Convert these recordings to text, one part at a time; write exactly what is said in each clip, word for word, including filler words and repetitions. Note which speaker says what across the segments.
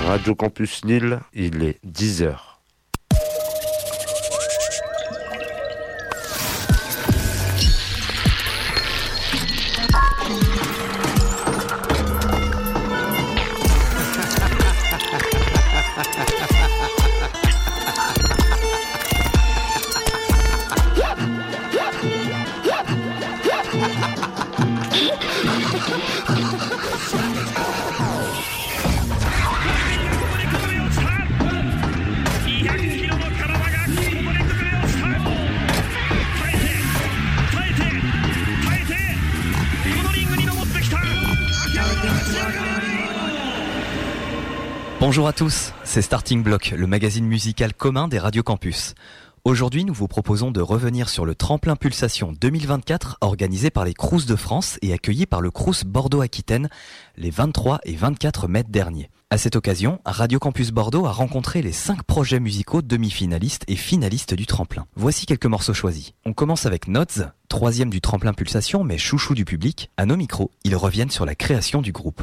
Speaker 1: Radio Campus Lille, il est dix heures.
Speaker 2: Bonjour à tous, c'est Starting Block, le magazine musical commun des radios campus. Aujourd'hui, nous vous proposons de revenir sur le tremplin Pulsation deux mille vingt-quatre organisé par les Crous de France et accueilli par le Crous Bordeaux-Aquitaine les vingt-trois et vingt-quatre mai derniers. À cette occasion, Radio Campus Bordeaux a rencontré les cinq projets musicaux demi-finalistes et finalistes du tremplin. Voici quelques morceaux choisis. On commence avec Nods, troisième du tremplin Pulsation mais chouchou du public. À nos micros, ils reviennent sur la création du groupe.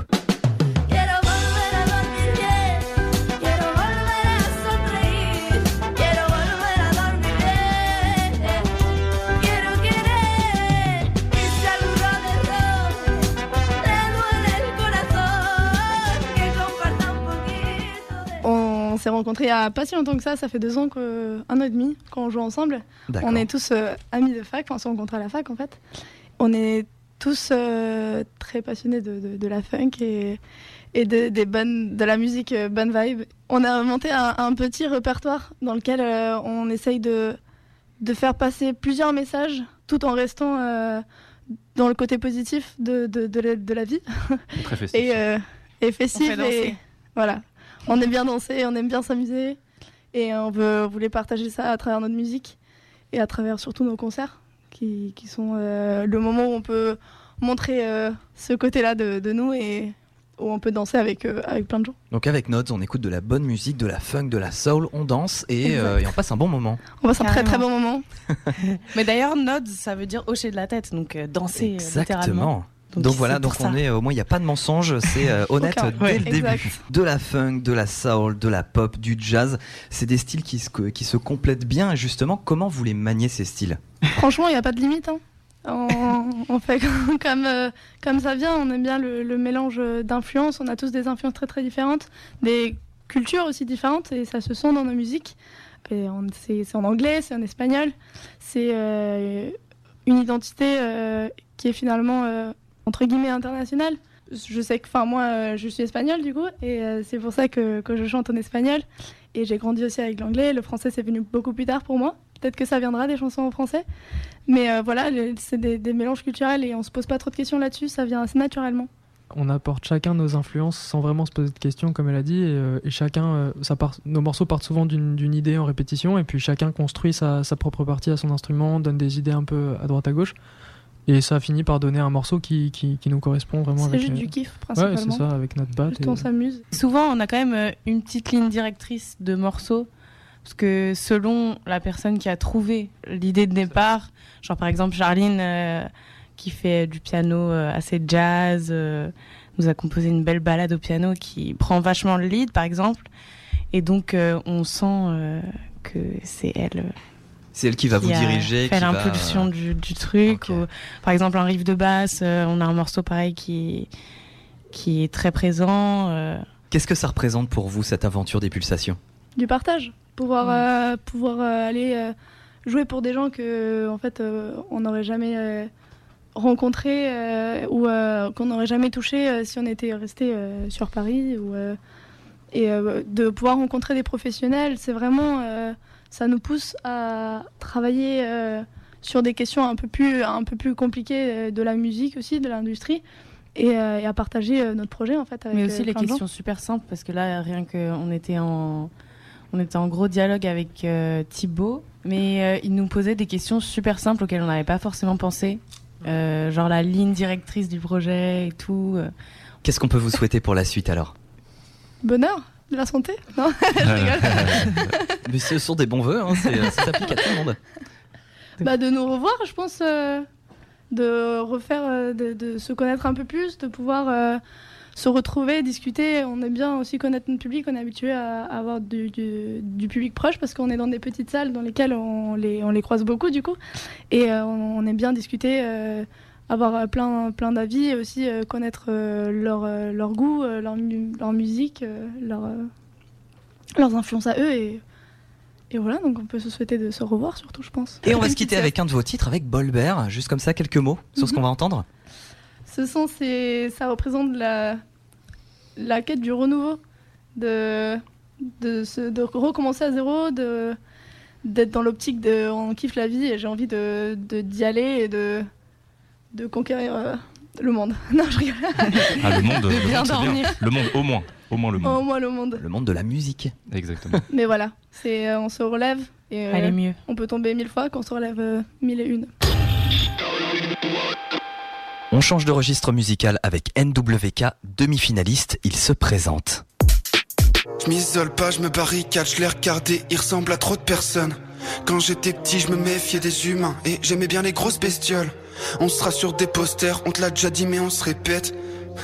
Speaker 3: On s'est rencontrés il n'y a pas si longtemps que ça, ça fait deux ans, que, un an et demi, quand on joue ensemble.
Speaker 2: D'accord.
Speaker 3: On est tous euh, amis de fac, enfin, on s'est rencontrés à la fac en fait. On est tous euh, très passionnés de, de, de la funk et, et de, des bonnes, de la musique euh, bonne vibe. On a monté un, un petit répertoire dans lequel euh, on essaye de, de faire passer plusieurs messages tout en restant euh, dans le côté positif de, de, de, la, de la vie.
Speaker 2: Très festif.
Speaker 3: Et, euh, et festif.
Speaker 4: On fait danser.
Speaker 3: Et, voilà. On aime bien danser, on aime bien s'amuser et on, veut, on voulait partager ça à travers notre musique et à travers surtout nos concerts qui, qui sont euh, le moment où on peut montrer euh, ce côté-là de, de nous et où on peut danser avec, euh, avec plein de gens.
Speaker 2: Donc avec Nods, on écoute de la bonne musique, de la funk, de la soul, on danse et, euh, et on passe un bon moment.
Speaker 3: On passe un très très
Speaker 4: Carrément.
Speaker 3: bon moment.
Speaker 4: Mais d'ailleurs, nods, ça veut dire hocher de la tête, donc euh, danser euh, littéralement.
Speaker 2: Exactement. Donc,
Speaker 4: Donc,
Speaker 2: voilà,
Speaker 4: c'est
Speaker 2: donc
Speaker 4: pour
Speaker 2: on
Speaker 4: ça.
Speaker 2: est, au moins il n'y a pas de mensonge, c'est euh, honnête
Speaker 3: Aucun.
Speaker 2: dès
Speaker 3: Ouais,
Speaker 2: le
Speaker 3: exact.
Speaker 2: début. De la funk, de la soul, de la pop, du jazz, c'est des styles qui se, qui se complètent bien. Et justement, comment vous les maniez ces styles ?
Speaker 3: Franchement, il n'y a pas de limite. Hein. On, on fait comme, comme, euh, comme ça vient, on aime bien le, le mélange d'influences. On a tous des influences très très différentes, des cultures aussi différentes et ça se sent dans nos musiques. Et on, c'est, c'est en anglais, c'est en espagnol. C'est euh, une identité euh, qui est finalement euh, entre guillemets internationale. Je sais que, enfin moi, euh, je suis espagnole du coup, et euh, c'est pour ça que, que je chante en espagnol. Et j'ai grandi aussi avec l'anglais. Le français, c'est venu beaucoup plus tard pour moi. Peut-être que ça viendra des chansons en français. Mais euh, voilà, le, c'est des, des mélanges culturels et on se pose pas trop de questions là-dessus. Ça vient assez naturellement.
Speaker 5: On apporte chacun nos influences sans vraiment se poser de questions, comme elle a dit, et, euh, et chacun, euh, ça part, nos morceaux partent souvent d'une, d'une idée en répétition, et puis chacun construit sa, sa propre partie à son instrument, donne des idées un peu à droite à gauche, et ça finit par donner un morceau qui, qui, qui nous correspond vraiment.
Speaker 3: C'est
Speaker 5: avec,
Speaker 3: juste
Speaker 5: euh,
Speaker 3: du kiff
Speaker 5: ouais,
Speaker 3: principalement.
Speaker 5: c'est ça, avec notre batte.
Speaker 3: Juste
Speaker 5: et-
Speaker 3: on s'amuse.
Speaker 4: Souvent, on a quand même euh, une petite ligne directrice de morceaux, parce que selon la personne qui a trouvé l'idée de départ, genre par exemple Charline, euh, qui fait du piano euh, assez jazz, euh, nous a composé une belle ballade au piano qui prend vachement le lead, par exemple. Et donc, euh, on sent euh, que c'est elle. euh,
Speaker 2: C'est elle qui va
Speaker 4: qui
Speaker 2: vous
Speaker 4: a
Speaker 2: diriger,
Speaker 4: fait
Speaker 2: qui va,
Speaker 4: l'impulsion
Speaker 2: euh,
Speaker 4: du, du truc.
Speaker 2: Ok.
Speaker 4: Ou, par exemple, un riff de basse, euh, on a un morceau pareil qui, qui est très présent. euh.
Speaker 2: Qu'est-ce que ça représente pour vous cette aventure des pulsations ?
Speaker 3: Du partage. Pouvoir, euh, pouvoir euh, aller euh, jouer pour des gens que en fait, euh, on n'aurait jamais euh, rencontrés euh, ou euh, qu'on n'aurait jamais touché euh, si on était resté euh, sur Paris. Ou, euh, et euh, de pouvoir rencontrer des professionnels, c'est vraiment... Euh, ça nous pousse à travailler euh, sur des questions un peu plus, un peu plus compliquées euh, de la musique aussi, de l'industrie, et, euh, et à partager euh, notre projet en fait avec
Speaker 4: Mais aussi
Speaker 3: euh,
Speaker 4: les
Speaker 3: plein de gens.
Speaker 4: questions super simples, parce que là, rien qu'on était en, on était en gros dialogue avec euh, Thibaut, mais euh, il nous posait des questions super simples auxquelles on n'avait pas forcément pensé, euh, genre la ligne directrice du projet et tout. euh.
Speaker 2: Qu'est-ce qu'on peut vous souhaiter pour la suite alors ?
Speaker 3: Bonheur, de la santé, non je rigole.
Speaker 2: Mais ce sont des bons vœux, hein, c'est, ça s'applique à tout le monde.
Speaker 3: Bah, de nous revoir, je pense, euh, de refaire, euh, de, de se connaître un peu plus, de pouvoir euh, se retrouver, discuter. On aime bien aussi connaître notre public. On est habitué à, à avoir du, du, du public proche parce qu'on est dans des petites salles dans lesquelles on les, on les croise beaucoup du coup. Et euh, on, on aime bien discuter, euh, avoir plein, plein d'avis et aussi euh, connaître euh, leur, euh, leur goût, euh, leur, mu- leur musique, euh, leur, euh, leurs influences à eux. Et, et voilà, donc on peut se souhaiter de se revoir surtout, je pense.
Speaker 2: Et on va se quitter avec un de vos titres, avec Bolbert. Juste comme ça, quelques mots sur ce qu'on va entendre.
Speaker 3: Ce son, c'est, ça représente la, la quête du renouveau, de, de, se, de recommencer à zéro, de, d'être dans l'optique de on kiffe la vie et j'ai envie de, de, d'y aller et de, de conquérir euh, le monde. Non, je rigole.
Speaker 6: Ah, le monde,
Speaker 3: De
Speaker 6: le
Speaker 3: bien
Speaker 6: monde, c'est
Speaker 3: dormir.
Speaker 6: bien. Le monde, au moins. Au moins le monde.
Speaker 3: Au moins le monde.
Speaker 2: Le monde de la musique.
Speaker 6: Exactement.
Speaker 3: Mais voilà, c'est, euh, on se relève et euh,
Speaker 4: Elle est mieux.
Speaker 3: on peut tomber mille fois qu'on se relève euh, mille et une.
Speaker 2: On change de registre musical avec N W K, demi-finaliste, il se présente.
Speaker 7: Je m'isole pas, je me barricade, je l'ai regardé, il ressemble à trop de personnes. Quand j'étais petit, je me méfiais des humains et j'aimais bien les grosses bestioles. On sera sur des posters, on te l'a déjà dit mais on se répète.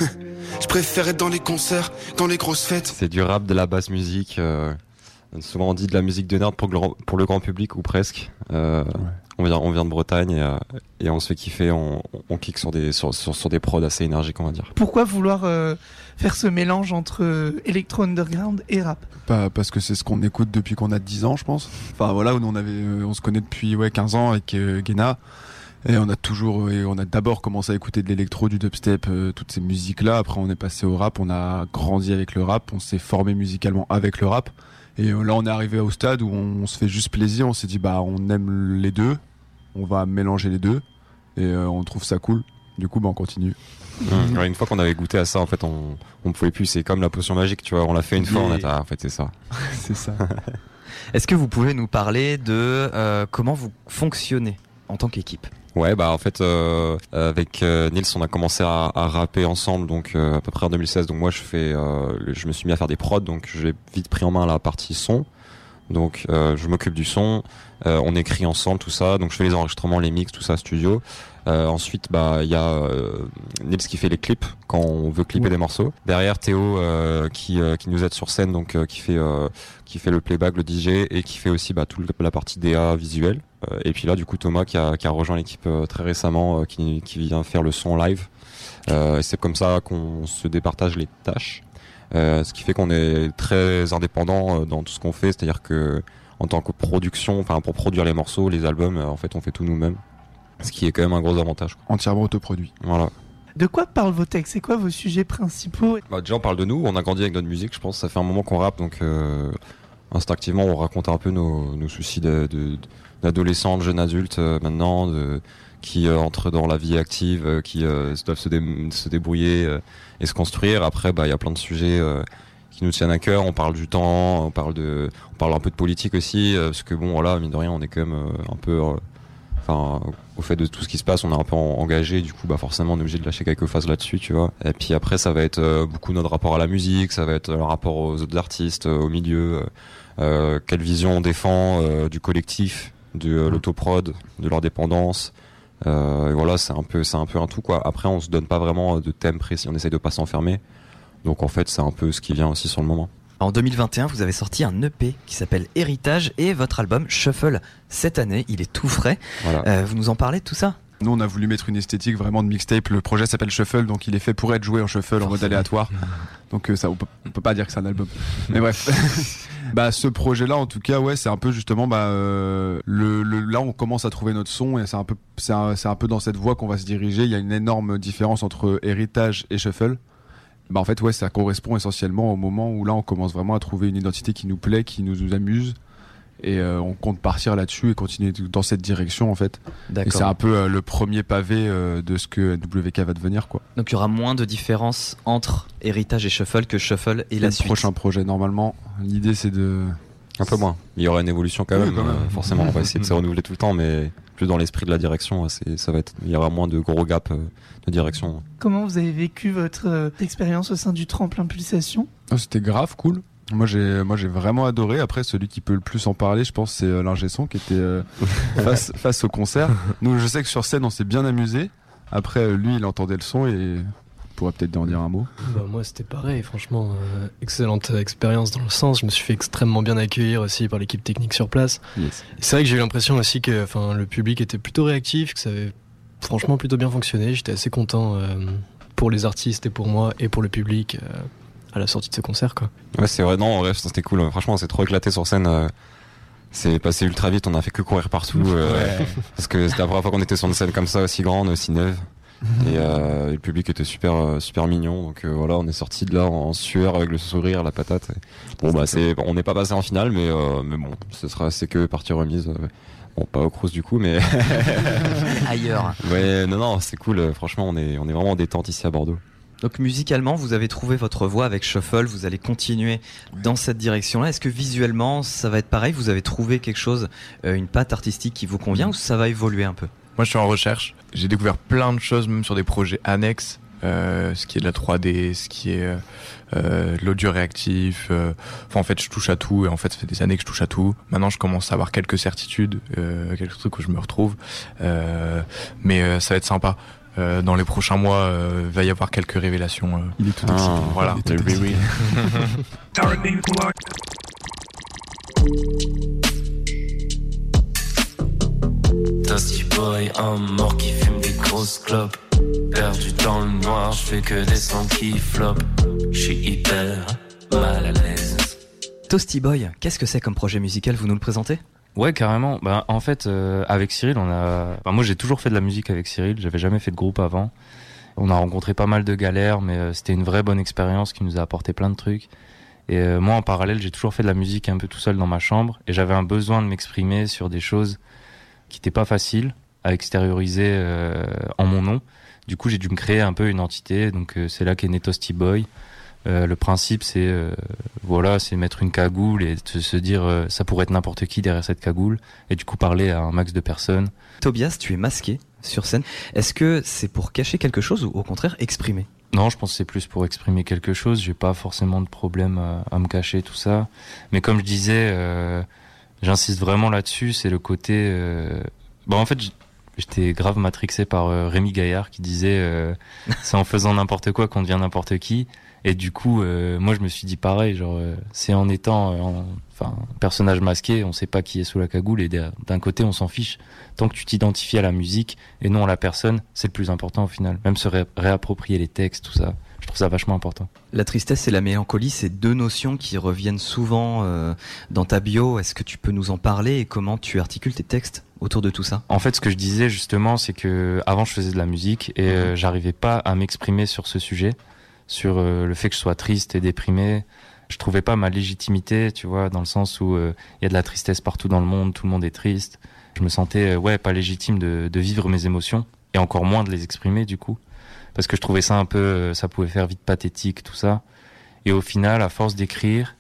Speaker 7: Je préfère être dans les concerts, dans les grosses fêtes.
Speaker 8: C'est du rap, de la basse musique. Euh, souvent on dit de la musique de nerd pour le grand, pour le grand public ou presque. Euh, ouais. on, vient, on vient de Bretagne et, euh, et on se fait kiffer. On, on clique sur des, sur, sur, sur des prods assez énergiques, on va dire.
Speaker 9: Pourquoi vouloir euh, faire ce mélange entre euh, électro underground et rap?
Speaker 10: Bah, parce que c'est ce qu'on écoute depuis qu'on a dix ans, je pense. Enfin voilà, on, avait, euh, on se connaît depuis ouais, quinze ans avec euh, Guéna. Et on a toujours, et on a d'abord commencé à écouter de l'électro, du dubstep, euh, toutes ces musiques-là. Après, on est passé au rap, on a grandi avec le rap, on s'est formé musicalement avec le rap. Et euh, là, on est arrivé au stade où on, on se fait juste plaisir. On s'est dit, bah, on aime les deux, on va mélanger les deux, et euh, on trouve ça cool. Du coup, bah, on continue.
Speaker 8: Mmh. Ouais, une fois qu'on avait goûté à ça, en fait, on, on pouvait plus. C'est comme la potion magique, tu vois. On l'a fait une fois, on a dit, ah, en fait, c'est ça.
Speaker 10: C'est ça.
Speaker 2: Est-ce que vous pouvez nous parler de euh, comment vous fonctionnez en tant qu'équipe?
Speaker 8: Ouais, bah en fait euh, avec euh, Nils on a commencé à, à rapper ensemble donc euh, à peu près en deux mille seize. Donc moi je fais euh, je me suis mis à faire des prods, donc j'ai vite pris en main la partie son. Donc euh, je m'occupe du son, euh, on écrit ensemble tout ça, donc je fais les enregistrements, les mix, tout ça studio. Euh, ensuite bah il y a euh, Nils qui fait les clips quand on veut clipper ouais. des morceaux. Derrière Théo euh, qui euh, qui nous aide sur scène, donc euh, qui fait euh, qui fait le playback, le D J et qui fait aussi bah toute la partie D A visuelle. Euh, et puis là du coup Thomas qui a qui a rejoint l'équipe euh, très récemment, euh, qui qui vient faire le son live. Euh, et c'est comme ça qu'on se départage les tâches. Euh, ce qui fait qu'on est très indépendant euh, dans tout ce qu'on fait, c'est-à-dire que en tant que production, enfin pour produire les morceaux, les albums, euh, en fait on fait tout nous-mêmes. Ce qui est quand même un gros avantage.
Speaker 10: Entièrement autoproduit.
Speaker 8: Voilà.
Speaker 9: De quoi parlent vos textes? C'est quoi vos sujets principaux?
Speaker 8: Bah, déjà on parle de nous, on a grandi avec notre musique, je pense. Ça fait un moment qu'on rappe, donc euh, instinctivement on raconte un peu nos, nos soucis de, de, d'adolescents, de jeunes adultes euh, maintenant, de, qui euh, entrent dans la vie active, euh, qui euh, doivent se, dé, se débrouiller euh, et se construire. Après, bah il y a plein de sujets euh, qui nous tiennent à cœur. On parle du temps, on parle de, on parle un peu de politique aussi, euh, parce que bon voilà, mine de rien, on est quand même euh, un peu euh, Enfin, au fait de tout ce qui se passe, on est un peu engagé, du coup bah forcément on est obligé de lâcher quelques phases là-dessus, tu vois. Et puis après ça va être euh, beaucoup notre rapport à la musique, ça va être le rapport aux autres artistes, euh, au milieu, euh, quelle vision on défend euh, du collectif, de euh, l'autoprod, de leur dépendance. Euh, et voilà, c'est un peu c'est un peu un tout quoi. Après on se donne pas vraiment de thème précis, on essaye de pas s'enfermer. Donc en fait c'est un peu ce qui vient aussi sur le moment.
Speaker 2: En deux mille vingt et un, vous avez sorti un E P qui s'appelle Héritage et votre album Shuffle cette année, il est tout frais. Voilà. Euh, vous nous en parlez de tout ça?
Speaker 10: Nous, on a voulu mettre une esthétique vraiment de mixtape. Le projet s'appelle Shuffle, donc il est fait pour être joué en shuffle, Forcément. En mode aléatoire. Donc euh, ça, on peut, on peut pas dire que c'est un album. Mais bref. Bah ce projet-là, en tout cas, ouais, c'est un peu justement, bah euh, le, le, là, on commence à trouver notre son et c'est un peu, c'est un, c'est un peu dans cette voie qu'on va se diriger. Il y a une énorme différence entre Héritage et Shuffle. Bah en fait ouais, ça correspond essentiellement au moment où là on commence vraiment à trouver une identité qui nous plaît, qui nous, nous amuse et euh, on compte partir là-dessus et continuer dans cette direction en fait. D'accord. Et c'est un peu euh, le premier pavé euh, de ce que W K va devenir quoi.
Speaker 2: Donc il y aura moins de différence entre Héritage et Shuffle que Shuffle et, et la le suite.
Speaker 10: Le prochain projet normalement, l'idée c'est de...
Speaker 8: Un peu moins, il y aura une évolution quand, oui, même, quand même, euh, forcément on va essayer de se renouveler tout le temps mais plus dans l'esprit de la direction, c'est, ça va être, il y aura moins de gros gaps euh, de direction.
Speaker 9: Comment vous avez vécu votre euh, expérience au sein du Tremplin Pulsation?
Speaker 10: Oh, c'était grave cool. Moi j'ai, moi j'ai vraiment adoré. Après celui qui peut le plus en parler, je pense, c'est euh, l'ingé son qui était euh, face, face au concert. Nous, je sais que sur scène on s'est bien amusé. Après lui, il entendait le son et pourrais peut-être en dire un mot.
Speaker 11: Bah, moi c'était pareil, franchement, euh, excellente expérience dans le sens, je me suis fait extrêmement bien accueillir aussi par l'équipe technique sur place.
Speaker 10: Yes.
Speaker 11: C'est vrai que j'ai eu l'impression aussi que le public était plutôt réactif, que ça avait franchement plutôt bien fonctionné, j'étais assez content euh, pour les artistes et pour moi et pour le public euh, à la sortie de ce concert, quoi.
Speaker 8: Ouais, c'est vrai, non, en vrai, c'était cool, franchement on s'est trop éclaté sur scène. euh... C'est passé ultra vite, on a fait que courir partout, euh, ouais. Parce que c'était la première fois qu'on était sur une scène comme ça, aussi grande, aussi neuve. Et, euh, et le public était super, super mignon, donc euh, voilà, on est sorti de là en sueur avec le sourire, la patate. Et bon bah c'est, on n'est pas passé en finale, mais euh, mais bon, ce sera, c'est que partie remise. Euh, bon, pas au Crous du coup, mais
Speaker 2: ailleurs.
Speaker 8: Ouais, non non, c'est cool. Franchement, on est, on est vraiment en détente ici à Bordeaux.
Speaker 2: Donc musicalement, vous avez trouvé votre voix avec Shuffle, vous allez continuer dans cette direction-là. Est-ce que visuellement, ça va être pareil? Vous avez trouvé quelque chose, euh, une patte artistique qui vous convient, ou ça va évoluer un peu?
Speaker 12: Moi, je suis en recherche. J'ai découvert plein de choses, même sur des projets annexes, euh, ce qui est de la trois D, ce qui est euh, de l'audio réactif. Euh, enfin, en fait, je touche à tout, et en fait, ça fait des années que je touche à tout. Maintenant, je commence à avoir quelques certitudes, euh, quelques trucs où je me retrouve. Euh, mais euh, ça va être sympa. Euh, dans les prochains mois, euh, va y avoir quelques révélations. Euh,
Speaker 10: il est tout excité.
Speaker 12: Ah, voilà.
Speaker 10: Il est tout excité.
Speaker 13: Dusty boy, un mort qui fume des grosses clopes. Perdu dans le noir, je fais que des sons qui flopent. Je suis hyper mal à l'aise.
Speaker 2: Toasty Boy, qu'est-ce que c'est comme projet musical? Vous nous le présentez?
Speaker 6: Ouais, carrément. Bah, en fait, euh, avec Cyril, on a. Enfin, moi, j'ai toujours fait de la musique avec Cyril. J'avais jamais fait de groupe avant. On a rencontré pas mal de galères, mais euh, c'était une vraie bonne expérience qui nous a apporté plein de trucs. Et euh, moi, en parallèle, j'ai toujours fait de la musique un peu tout seul dans ma chambre, et j'avais un besoin de m'exprimer sur des choses qui n'étaient pas faciles à extérioriser euh, en mon nom. Du coup, j'ai dû me créer un peu une entité. Donc, euh, c'est là qu'est né Toasty Boy. Euh, le principe, c'est euh, voilà, c'est mettre une cagoule et de se dire euh, ça pourrait être n'importe qui derrière cette cagoule, et du coup parler à un max de personnes.
Speaker 2: Tobias, tu es masqué sur scène. Est-ce que c'est pour cacher quelque chose ou au contraire exprimer?
Speaker 6: Non, je pense que c'est plus pour exprimer quelque chose. J'ai pas forcément de problème à, à me cacher, tout ça. Mais comme je disais, euh, j'insiste vraiment là-dessus, c'est le côté... Euh... Bon, en fait, j'étais grave matrixé par euh, Rémi Gaillard qui disait euh, c'est en faisant n'importe quoi qu'on devient n'importe qui. Et du coup, euh, moi, je me suis dit pareil, genre, euh, c'est en étant, euh, en, enfin, personnage masqué, on sait pas qui est sous la cagoule, et d'un côté, on s'en fiche. Tant que tu t'identifies à la musique et non à la personne, c'est le plus important au final. Même se ré réapproprier les textes, tout ça, je trouve ça vachement important.
Speaker 2: La tristesse et la mélancolie, c'est deux notions qui reviennent souvent euh, dans ta bio. Est-ce que tu peux nous en parler et comment tu articules tes textes autour de tout ça?
Speaker 6: En fait, ce que je disais justement, c'est que avant, je faisais de la musique et euh, j'arrivais pas à m'exprimer sur ce sujet. Sur euh, le fait que je sois triste et déprimé. Je trouvais pas ma légitimité, tu vois, dans le sens où il euh, y a de la tristesse partout dans le monde, tout le monde est triste. Je me sentais, euh, ouais, pas légitime de, de vivre mes émotions, et encore moins de les exprimer, du coup. Parce que je trouvais ça un peu, euh, ça pouvait faire vite pathétique, tout ça. Et au final, à force d'écrire,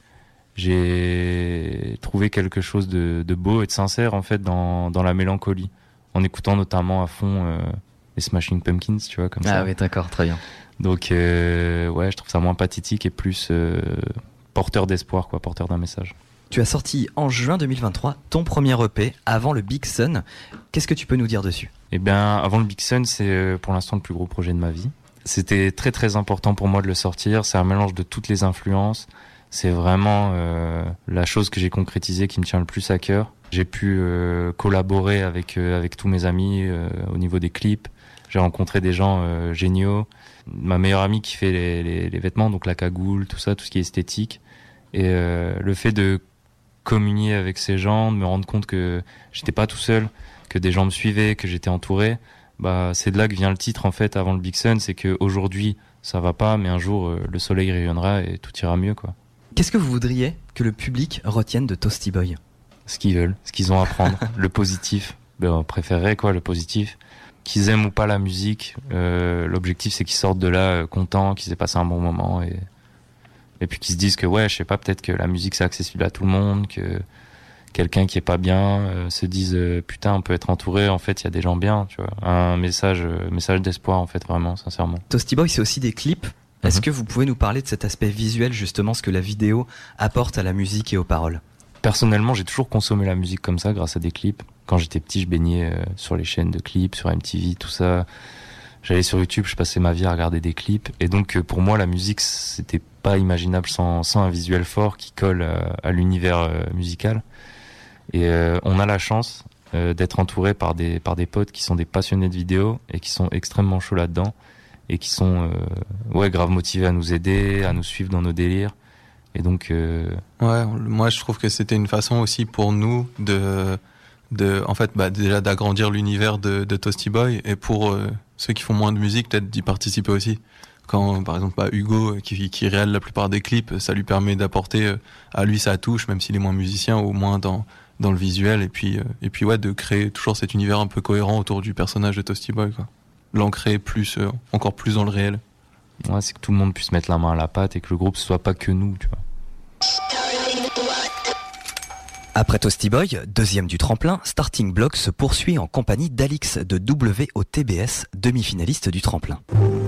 Speaker 6: j'ai trouvé quelque chose de, de beau et de sincère, en fait, dans, dans la mélancolie. En écoutant notamment à fond euh, les Smashing Pumpkins, tu vois, comme
Speaker 2: ah,
Speaker 6: ça.
Speaker 2: Ah oui, d'accord, très bien.
Speaker 6: Donc euh, ouais, je trouve ça moins pathétique et plus euh, porteur d'espoir, quoi, porteur d'un message.
Speaker 2: Tu as sorti en juin deux mille vingt-trois ton premier E P avant le Big Sun. Qu'est-ce que tu peux nous dire dessus?
Speaker 6: Eh bien, avant le Big Sun, c'est euh, pour l'instant le plus gros projet de ma vie. C'était très très important pour moi de le sortir. C'est un mélange de toutes les influences. C'est vraiment euh, la chose que j'ai concrétisée qui me tient le plus à cœur. J'ai pu euh, collaborer avec euh, avec tous mes amis euh, au niveau des clips. J'ai rencontré des gens euh, géniaux. Ma meilleure amie qui fait les, les, les vêtements, donc la cagoule, tout ça, tout ce qui est esthétique. Et euh, le fait de communier avec ces gens, de me rendre compte que j'étais pas tout seul, que des gens me suivaient, que j'étais entouré, bah c'est de là que vient le titre en fait avant le Big Sun, c'est que aujourd'hui ça va pas, mais un jour euh, le soleil rayonnera et tout ira mieux, quoi.
Speaker 2: Qu'est-ce que vous voudriez que le public retienne de Toasty Boy?
Speaker 6: Ce qu'ils veulent, ce qu'ils ont à prendre, le positif. Ben, on préférerait quoi, le positif. Qu'ils aiment ou pas la musique, euh, l'objectif c'est qu'ils sortent de là euh, contents, qu'ils aient passé un bon moment, et et puis qu'ils se disent que ouais, je sais pas, peut-être que la musique c'est accessible à tout le monde, que quelqu'un qui est pas bien euh, se dise euh, putain, on peut être entouré, en fait il y a des gens bien, tu vois. Un message euh, message d'espoir, en fait, vraiment, sincèrement.
Speaker 2: Toasty Boy, c'est aussi des clips. Mm-hmm. Est-ce que vous pouvez nous parler de cet aspect visuel, justement, ce que la vidéo apporte à la musique et aux paroles?
Speaker 6: Personnellement, j'ai toujours consommé la musique comme ça, grâce à des clips. Quand j'étais petit, je baignais euh, sur les chaînes de clips, sur M T V, tout ça. j'allais sur YouTube, je passais ma vie à regarder des clips. Et donc, euh, pour moi, la musique, c'était pas imaginable sans, sans un visuel fort qui colle euh, à l'univers euh, musical. Et euh, on a la chance euh, d'être entouré par des, par des potes qui sont des passionnés de vidéo et qui sont extrêmement chauds là-dedans et qui sont euh, ouais, grave motivés à nous aider, à nous suivre dans nos délires. Et donc... Euh...
Speaker 14: Ouais, moi je trouve que c'était une façon aussi pour nous de... de en fait, bah, déjà d'agrandir l'univers de, de Toasty Boy et pour euh, ceux qui font moins de musique, peut-être d'y participer aussi. Quand par exemple bah, Hugo qui, qui réalise la plupart des clips, ça lui permet d'apporter euh, à lui sa touche, même s'il est moins musicien, au moins dans... dans le visuel, et puis euh, et puis ouais, de créer toujours cet univers un peu cohérent autour du personnage de Toasty Boy, quoi. L'ancrer plus euh, encore plus dans le réel.
Speaker 6: Ouais, c'est que tout le monde puisse mettre la main à la pâte et que le groupe ce soit pas que nous, tu vois.
Speaker 2: Après Toasty Boy, deuxième du tremplin, Starting Block se poursuit en compagnie d'Alix de W O T B S, demi-finaliste du tremplin.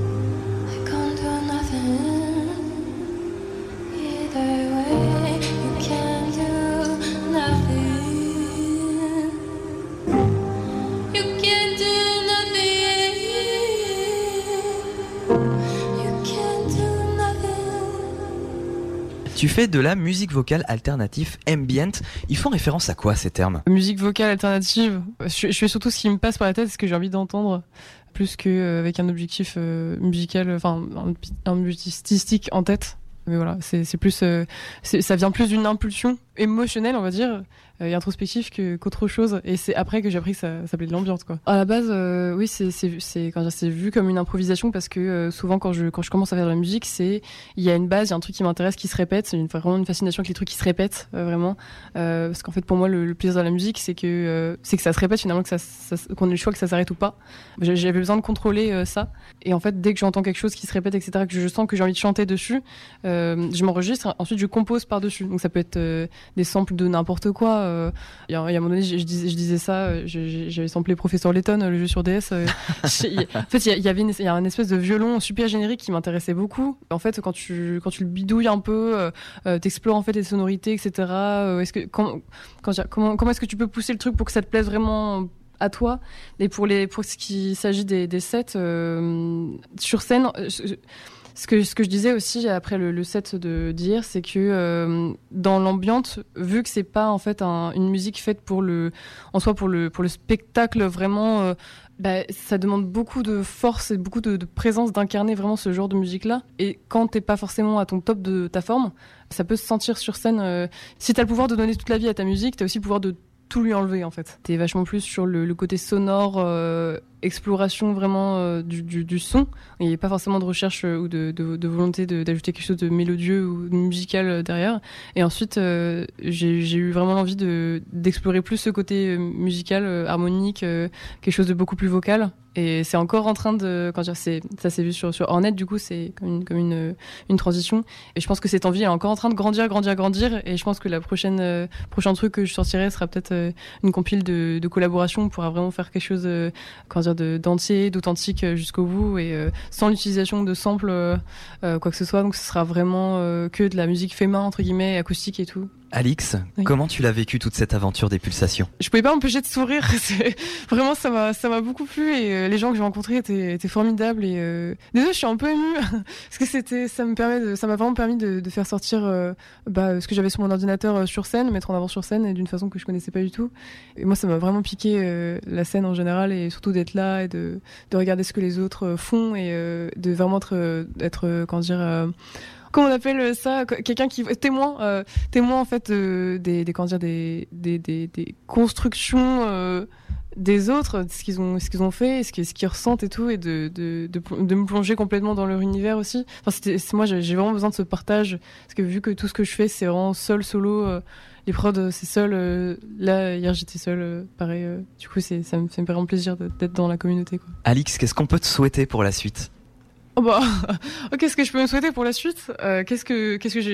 Speaker 2: Tu fais de la musique vocale alternative ambient. Ils font référence à quoi ces termes ?
Speaker 4: Musique vocale alternative, je, je fais surtout ce qui me passe par la tête, ce que j'ai envie d'entendre, plus qu'avec un objectif euh, musical, enfin un, un objectif stylistique en tête. Mais voilà, c'est, c'est plus, euh, c'est, ça vient plus d'une impulsion émotionnelle, on va dire, euh, et introspective que, qu'autre chose. Et c'est après que j'ai appris que ça s'appelait de l'ambiance, quoi. À la base, euh, oui, c'est, c'est, c'est, quand c'est vu comme une improvisation parce que euh, souvent quand je, quand je commence à faire de la musique, c'est, il y a une base, il y a un truc qui m'intéresse qui se répète. C'est une, vraiment une fascination avec les trucs qui se répètent, euh, vraiment. Euh, parce qu'en fait, pour moi, le, le plaisir de la musique, c'est que, euh, c'est que ça se répète finalement, que ça, ça, qu'on ait le choix que ça s'arrête ou pas. J'avais besoin de contrôler euh, ça. Et en fait, dès que j'entends quelque chose qui se répète, et cetera, que je sens que j'ai envie de chanter dessus, euh, je m'enregistre, ensuite je compose par-dessus. Donc ça peut être euh, des samples de n'importe quoi. Euh, il y, y a un moment donné, je, je, disais, je disais ça, euh, je, j'avais samplé Professeur Layton, le jeu sur D S. Euh, y, en fait, il y, y avait une, y a un espèce de violon super générique qui m'intéressait beaucoup. En fait, quand tu, quand tu le bidouilles un peu, euh, euh, t'explores en fait les sonorités, et cetera. Euh, est-ce que, quand, quand, comment, comment est-ce que tu peux pousser le truc pour que ça te plaise vraiment à toi? Et pour, les, pour ce qui s'agit des, des sets, euh, sur scène... Je, Ce que, ce que je disais aussi après le, le set de d'hier, c'est que euh, dans l'ambiance, vu que c'est pas en fait un, une musique faite pour le, en soi pour le pour le spectacle vraiment, euh, bah, ça demande beaucoup de force et beaucoup de, de présence d'incarner vraiment ce genre de musique-là. Et quand t'es pas forcément à ton top de ta forme, ça peut se sentir sur scène. Euh, si t'as le pouvoir de donner toute la vie à ta musique, t'as aussi le pouvoir de tout lui enlever en fait. T'es vachement plus sur le, le côté sonore, euh, exploration vraiment euh, du, du, du son. Il n'y a pas forcément de recherche euh, ou de, de, de volonté de, d'ajouter quelque chose de mélodieux ou de musical euh, derrière. Et ensuite, euh, j'ai, j'ai eu vraiment envie de, d'explorer plus ce côté euh, musical, euh, harmonique, euh, quelque chose de beaucoup plus vocal. Et c'est encore en train de, quand je, c'est, ça s'est vu sur, sur Hornet, du coup, c'est comme une, comme une, une transition. Et je pense que cette envie, elle est encore en train de grandir, grandir, grandir. Et je pense que la prochaine, euh, prochain truc que je sortirai sera peut-être euh, une compile de, de collaboration. On pourra vraiment faire quelque chose, euh, comment dire, de, d'entier, d'authentique jusqu'au bout et euh, sans l'utilisation de samples, euh, euh, quoi que ce soit. Donc ce sera vraiment euh, que de la musique fait main, entre guillemets, acoustique et tout.
Speaker 2: Alix, oui. Comment tu l'as vécu toute cette aventure des pulsations ?
Speaker 4: Je pouvais pas m'empêcher de sourire. C'est... Vraiment, ça m'a, ça m'a beaucoup plu et euh, les gens que j'ai rencontrés étaient, étaient formidables. Et euh... désolé, je suis un peu émue parce que c'était, ça me permet, de, ça m'a vraiment permis de, de faire sortir euh, bah, ce que j'avais sur mon ordinateur euh, sur scène, mettre en avant sur scène et d'une façon que je connaissais pas du tout. Et moi, ça m'a vraiment piqué euh, la scène en général et surtout d'être là et de, de regarder ce que les autres font et euh, de vraiment être, être, comment dire. Euh, Comment on appelle ça ? Quelqu'un qui témoin, euh, témoin en fait euh, des, des, comment dire, des, des, des, des constructions euh, des autres, ce qu'ils ont, ce qu'ils ont fait, ce qu'ils, ce qu'ils ressentent et tout, et de, de, de, de me plonger complètement dans leur univers aussi. Enfin, c'était, c'est, moi, j'ai, j'ai vraiment besoin de ce partage parce que vu que tout ce que je fais, c'est vraiment seul, solo. Euh, les prods, c'est seul. Euh, là, hier, j'étais seul, euh, pareil. Euh, du coup, c'est, ça me fait vraiment plaisir d'être dans la communauté, quoi.
Speaker 2: Alix, qu'est-ce qu'on peut te souhaiter pour la suite ?
Speaker 4: Oh bah, qu'est-ce que je peux me souhaiter pour la suite ? euh, Qu'est-ce que qu'est-ce que j'ai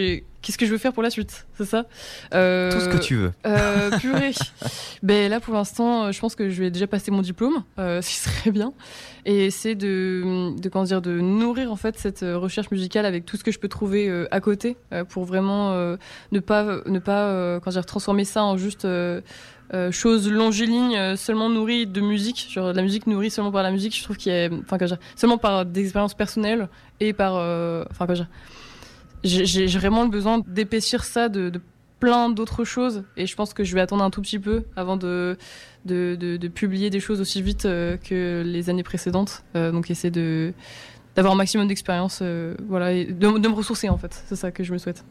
Speaker 15: qu'est-ce que je veux faire pour la suite, c'est ça euh,
Speaker 2: Tout ce que tu veux.
Speaker 15: Euh, purée. Ben là, pour l'instant, je pense que je vais déjà passer mon diplôme, euh, ce qui serait bien, et essayer de, de, comment dire, de nourrir en fait cette recherche musicale avec tout ce que je peux trouver euh, à côté, euh, pour vraiment euh, ne pas, ne pas euh, comment dire, transformer ça en juste euh, euh, chose longiligne, euh, seulement nourrie de musique, genre de la musique nourrie seulement par la musique. Je trouve qu'il y a, enfin, comment dire, seulement par des expériences personnelles et par, euh, enfin, comment dire, j'ai, j'ai vraiment le besoin d'épaissir ça de, de plein d'autres choses, et je pense que je vais attendre un tout petit peu avant de, de, de, de publier des choses aussi vite euh, que les années précédentes. Euh, donc essayer de, d'avoir un maximum d'expérience, euh, voilà, et de, de me ressourcer en fait, c'est ça que je me souhaite.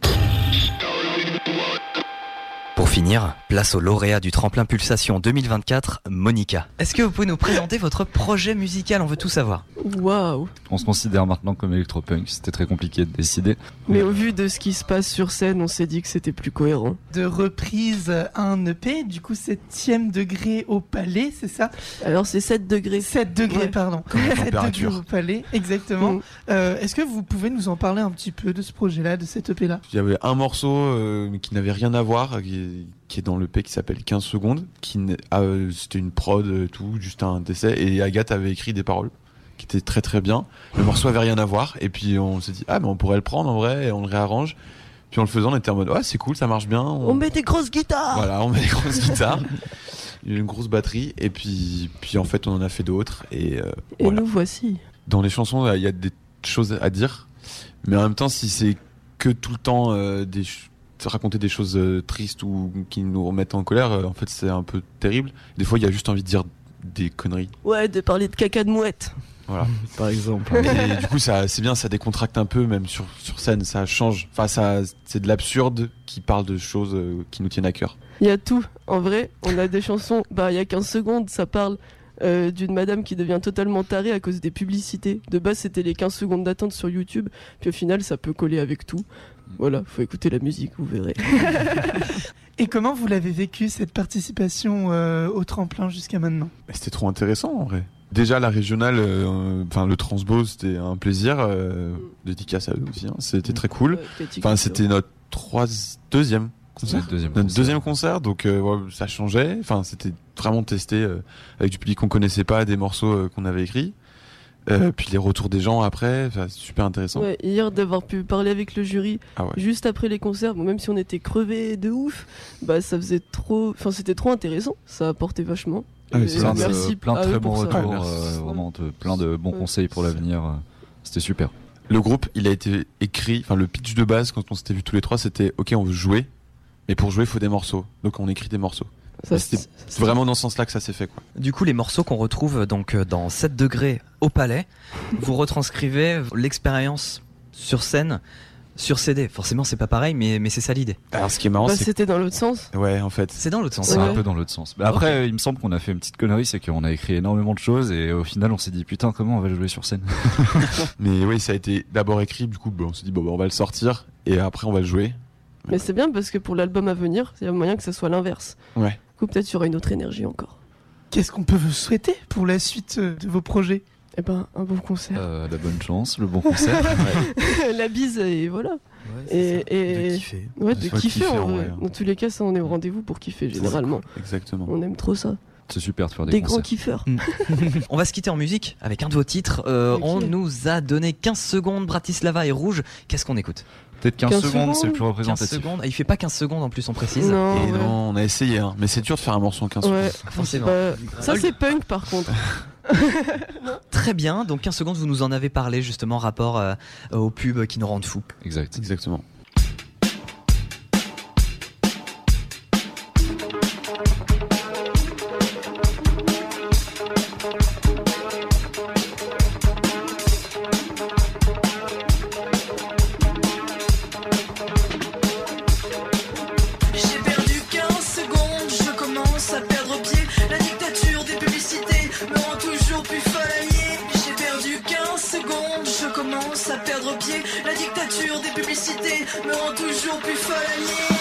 Speaker 2: Pour finir, place au lauréat du Tremplin Pulsation deux mille vingt-quatre, Monica. Est-ce que vous pouvez nous présenter votre projet musical ? On veut tout savoir.
Speaker 16: Waouh.
Speaker 17: On se considère maintenant comme électropunk, c'était très compliqué de décider.
Speaker 16: Mais au vu de ce qui se passe sur scène, on s'est dit que c'était plus cohérent.
Speaker 9: De reprise un E P, du coup septième degré au Palais, c'est ça ?
Speaker 16: Alors c'est sept degrés.
Speaker 9: sept degrés, ouais. Pardon. sept degrés au Palais, exactement. Mm. Euh, est-ce que vous pouvez nous en parler un petit peu de ce projet-là, de cet E P-là ?
Speaker 14: Il y avait un morceau euh, qui n'avait rien à voir, qui qui est dans l'E P, qui s'appelle quinze secondes, qui euh, c'était une prod, euh, tout, juste un essai, et Agathe avait écrit des paroles qui étaient très très bien. Le morceau avait rien à voir, et puis on s'est dit ah mais on pourrait le prendre en vrai, et on le réarrange. Puis en le faisant, on était en mode ouais c'est cool, ça marche bien. On,
Speaker 16: on met des grosses guitares.
Speaker 14: Voilà, on met des grosses guitares. Il y a une grosse batterie, et puis puis en fait on en a fait d'autres, et euh,
Speaker 16: et voilà. Nous voici.
Speaker 14: Dans les chansons, il y a des choses à dire, mais en même temps si c'est que tout le temps euh, des ch- raconter des choses euh, tristes ou qui nous remettent en colère, euh, en fait c'est un peu terrible. Des fois il y a juste envie de dire des conneries.
Speaker 16: Ouais, de parler de caca de mouette.
Speaker 14: Voilà,
Speaker 11: par exemple.
Speaker 14: Et du coup ça c'est bien, ça décontracte un peu, même sur sur scène, ça change. Enfin ça c'est de l'absurde qui parle de choses euh, qui nous tiennent à cœur.
Speaker 16: Il y a tout. En vrai, on a des chansons, bah il y a quinze secondes, ça parle Euh, d'une madame qui devient totalement tarée à cause des publicités. De base, c'était les quinze secondes d'attente sur YouTube, puis au final, ça peut coller avec tout. Voilà, faut écouter la musique, vous verrez.
Speaker 9: Et comment vous l'avez vécu, cette participation euh, au tremplin jusqu'à maintenant ?
Speaker 14: C'était trop intéressant, en vrai. Déjà, la régionale, enfin euh, le Transbo, c'était un plaisir. Euh, dédicace à eux aussi, hein. C'était très cool. Enfin, c'était notre trois... deuxième concert.
Speaker 17: C'est deuxième
Speaker 14: notre
Speaker 17: concert.
Speaker 14: deuxième concert, donc euh, ouais, ça changeait. Enfin, c'était vraiment testé euh, avec du public qu'on connaissait pas, des morceaux euh, qu'on avait écrits. Euh, puis les retours des gens après, c'est super intéressant.
Speaker 16: Ouais, hier d'avoir pu parler avec le jury
Speaker 14: ah ouais.
Speaker 16: juste après les concerts, bon, même si on était crevés de ouf, bah ça faisait trop, enfin c'était trop intéressant, ça apportait vachement.
Speaker 17: Ah oui, c'est plein de,
Speaker 16: merci
Speaker 17: plein de très bons retours,
Speaker 14: ouais,
Speaker 17: euh, vraiment de, plein de bons ouais. conseils pour l'avenir. Euh, c'était super.
Speaker 14: Le groupe, il a été écrit, enfin le pitch de base quand on s'était vu tous les trois, c'était ok on veut jouer, mais pour jouer il faut des morceaux, donc on écrit des morceaux. Ça, c'était c'est vraiment dans ce sens-là que ça s'est fait, quoi.
Speaker 2: Du coup, les morceaux qu'on retrouve donc dans sept degrés au Palais, vous retranscrivez l'expérience sur scène, sur C D. Forcément, c'est pas pareil, mais, mais c'est ça l'idée.
Speaker 14: Alors, ce qui est marrant,
Speaker 16: bah,
Speaker 14: c'est
Speaker 16: c'était dans l'autre sens.
Speaker 14: Ouais, en fait.
Speaker 2: C'est dans l'autre sens.
Speaker 17: C'est
Speaker 16: ouais.
Speaker 17: un peu dans l'autre sens. Mais après, okay. il me semble qu'on a fait une petite connerie, c'est qu'on a écrit énormément de choses et au final, on s'est dit putain, comment on va jouer sur scène.
Speaker 14: Mais oui, ça a été d'abord écrit, du coup, bon, on s'est dit bon, bah, on va le sortir et après, on va le jouer.
Speaker 16: Mais c'est bien parce que pour l'album à venir, il y a moyen que ça soit l'inverse.
Speaker 14: Ouais.
Speaker 16: Du coup, peut-être il y aura une autre énergie encore.
Speaker 9: Qu'est-ce qu'on peut vous souhaiter pour la suite de vos projets ?
Speaker 16: Eh ben, un bon concert.
Speaker 17: Euh, la bonne chance, le bon concert.
Speaker 16: Ouais. La bise, et voilà.
Speaker 11: Ouais,
Speaker 16: et, et...
Speaker 11: De kiffer.
Speaker 16: Ouais, de kiffer,
Speaker 14: kiffer
Speaker 16: en
Speaker 14: en
Speaker 16: vrai.
Speaker 14: vrai.
Speaker 16: Dans tous les cas, ça, on est au rendez-vous pour kiffer, généralement.
Speaker 14: Exactement.
Speaker 16: On aime trop ça.
Speaker 17: C'est super de faire des,
Speaker 16: des
Speaker 17: concerts.
Speaker 16: grands kiffeurs.
Speaker 2: On va se quitter en musique avec un de vos titres. Euh, okay. On nous a donné quinze secondes, Bratislava et Rouge. Qu'est-ce qu'on écoute ?
Speaker 17: Peut-être quinze, quinze secondes, c'est le plus représentatif.
Speaker 2: quinze secondes. Il fait pas quinze secondes en plus, on précise.
Speaker 16: Non,
Speaker 14: et
Speaker 16: ouais.
Speaker 14: non, on a essayé, hein. Mais c'est dur de faire un morceau en quinze
Speaker 16: ouais,
Speaker 14: secondes.
Speaker 2: Forcément.
Speaker 16: Bah, ça, c'est punk par contre.
Speaker 2: Très bien, donc quinze secondes, vous nous en avez parlé justement, rapport euh, aux pubs qui nous rendent fous.
Speaker 17: Exact.
Speaker 14: Exactement.
Speaker 18: La dictature des publicités me rend toujours plus folle à nier.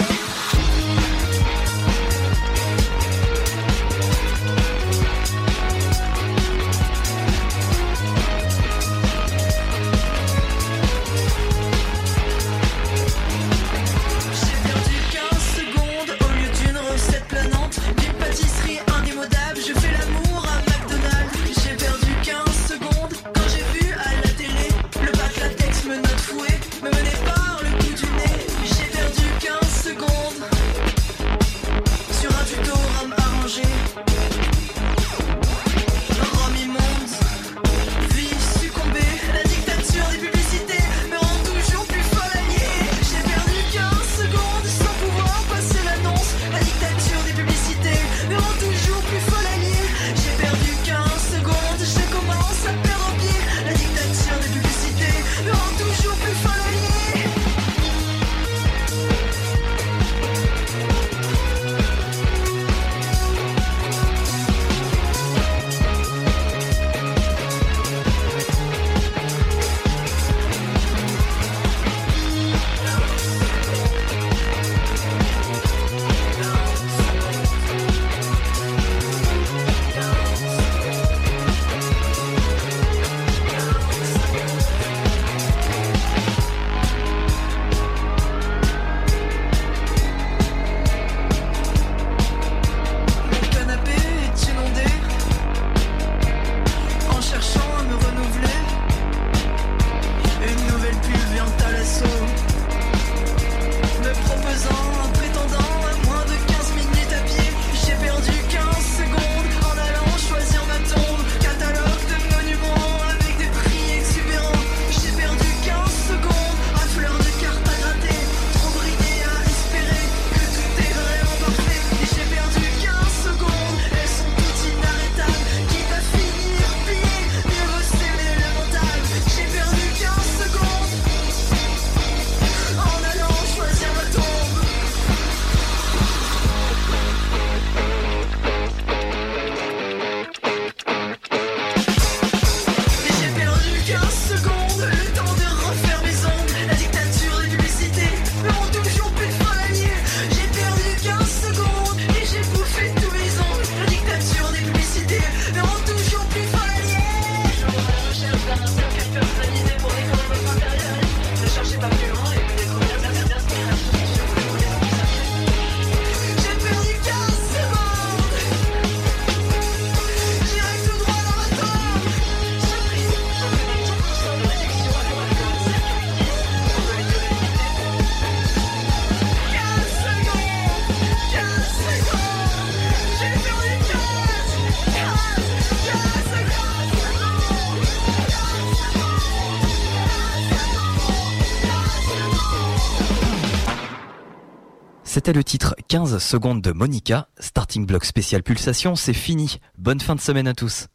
Speaker 2: C'était le titre quinze secondes de Monica. Starting Block spécial Pulsation, c'est fini. Bonne fin de semaine à tous.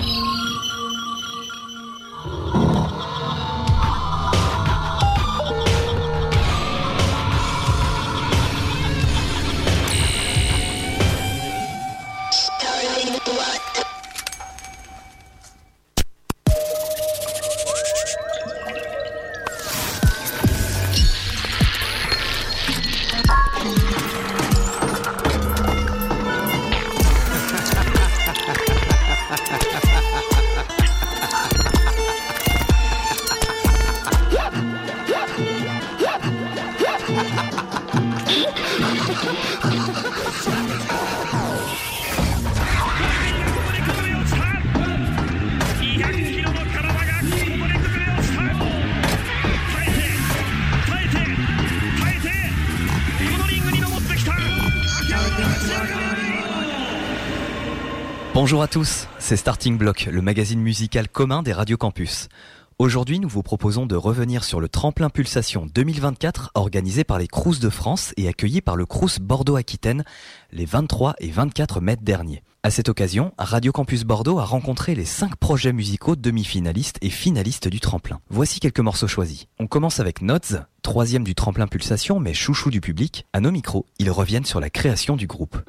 Speaker 2: Bonjour à tous, c'est Starting Block, le magazine musical commun des radios campus. Aujourd'hui, nous vous proposons de revenir sur le tremplin Pulsation deux mille vingt-quatre organisé par les Crous de France et accueilli par le Crous Bordeaux-Aquitaine les vingt-trois et vingt-quatre mai derniers. À cette occasion, Radio Campus Bordeaux a rencontré les cinq projets musicaux demi-finalistes et finalistes du tremplin. Voici quelques morceaux choisis. On commence avec Nods, troisième du tremplin Pulsation mais chouchou du public. À nos micros, ils reviennent sur la création du groupe.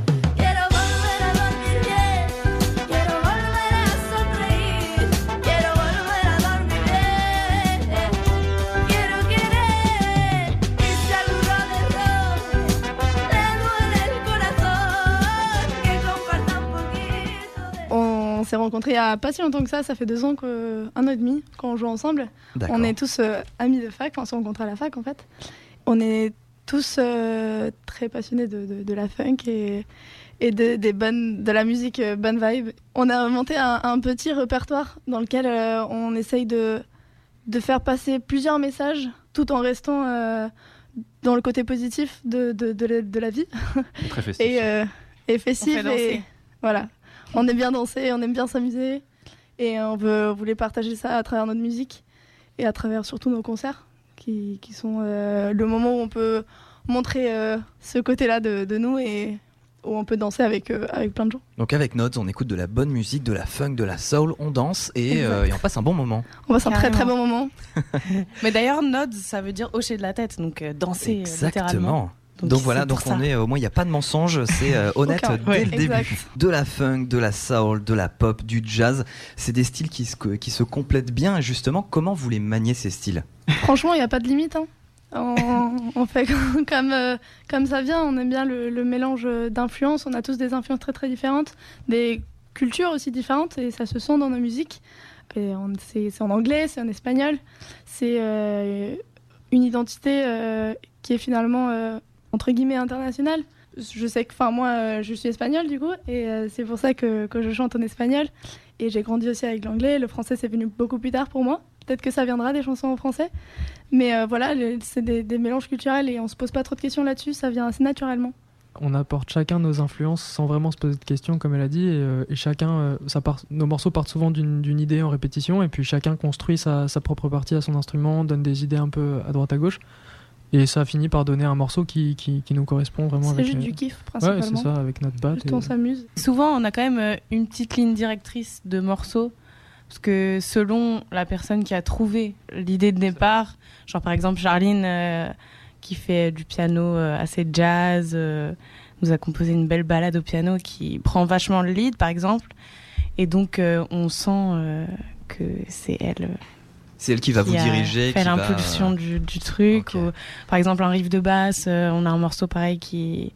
Speaker 3: On s'est rencontrés il n'y a pas si longtemps que ça, ça fait deux ans, que, un an et demi, quand on joue ensemble. D'accord. On est tous euh, amis de fac, on s'est rencontrés à la fac en fait. On est tous euh, très passionnés de, de, de la funk et, et de, des bonnes, de la musique euh, bonne vibe. On a monté un, un petit répertoire dans lequel euh, on essaye de, de faire passer plusieurs messages tout en restant euh, dans le côté positif de, de, de, la, de la vie.
Speaker 17: Très festif.
Speaker 3: Et, euh, et festif. Et, voilà. On aime bien danser, on aime bien s'amuser et on veut, on voulait partager ça à travers notre musique et à travers surtout nos concerts qui, qui sont euh, le moment où on peut montrer euh, ce côté-là de, de nous et où on peut danser avec, euh, avec plein de gens.
Speaker 2: Donc avec Nods, on écoute de la bonne musique, de la funk, de la soul, on danse et, euh, et on passe un bon moment.
Speaker 3: On passe un très très bon moment.
Speaker 4: Mais d'ailleurs, Nods, ça veut dire hocher de la tête, donc euh, danser.
Speaker 2: Exactement.
Speaker 4: Littéralement.
Speaker 2: Donc,
Speaker 4: Donc
Speaker 2: voilà, donc on est au moins il n'y a pas de mensonge, c'est euh, honnête
Speaker 3: Aucun.
Speaker 2: dès
Speaker 3: Ouais,
Speaker 2: le
Speaker 3: exact.
Speaker 2: début. De la funk, de la soul, de la pop, du jazz, c'est des styles qui se, qui se complètent bien. Et justement, comment vous les maniez ces styles ?
Speaker 3: Franchement, il n'y a pas de limite. Hein. On, on fait comme, euh, comme ça vient, on aime bien le, le mélange d'influences. On a tous des influences très très différentes, des cultures aussi différentes et ça se sent dans nos musiques. Et on, c'est, c'est en anglais, c'est en espagnol. C'est euh, une identité euh, qui est finalement... Euh, entre guillemets international. Je sais que, enfin moi, euh, je suis espagnole du coup, et euh, c'est pour ça que, que je chante en espagnol. Et j'ai grandi aussi avec l'anglais. Le français c'est venu beaucoup plus tard pour moi. Peut-être que ça viendra des chansons en français, mais euh, voilà, le, c'est des, des mélanges culturels et on se pose pas trop de questions là-dessus. Ça vient assez naturellement.
Speaker 5: On apporte chacun nos influences sans vraiment se poser de questions, comme elle a dit, et, euh, et chacun, euh, ça part, nos morceaux partent souvent d'une, d'une idée en répétition, et puis chacun construit sa, sa propre partie à son instrument, donne des idées un peu à droite à gauche. Et ça a fini par donner un morceau qui, qui, qui nous correspond vraiment.
Speaker 3: C'est
Speaker 5: avec
Speaker 3: juste
Speaker 5: euh...
Speaker 3: du kiff, principalement.
Speaker 5: Ouais, c'est ça, avec notre batte.
Speaker 3: Juste
Speaker 5: et...
Speaker 3: on s'amuse.
Speaker 4: Souvent, on a quand même euh, une petite ligne directrice de morceaux, parce que selon la personne qui a trouvé l'idée de départ, genre par exemple Charline, euh, qui fait du piano euh, assez jazz, euh, nous a composé une belle ballade au piano qui prend vachement le lead, par exemple. Et donc, euh, on sent euh, que c'est elle... Euh,
Speaker 2: C'est elle qui va
Speaker 4: qui
Speaker 2: vous
Speaker 4: a
Speaker 2: diriger,
Speaker 4: fait
Speaker 2: qui
Speaker 4: l'impulsion
Speaker 2: va...
Speaker 4: du, du truc.
Speaker 2: Okay.
Speaker 4: Ou, par exemple, un riff de basse, euh, on a un morceau pareil qui,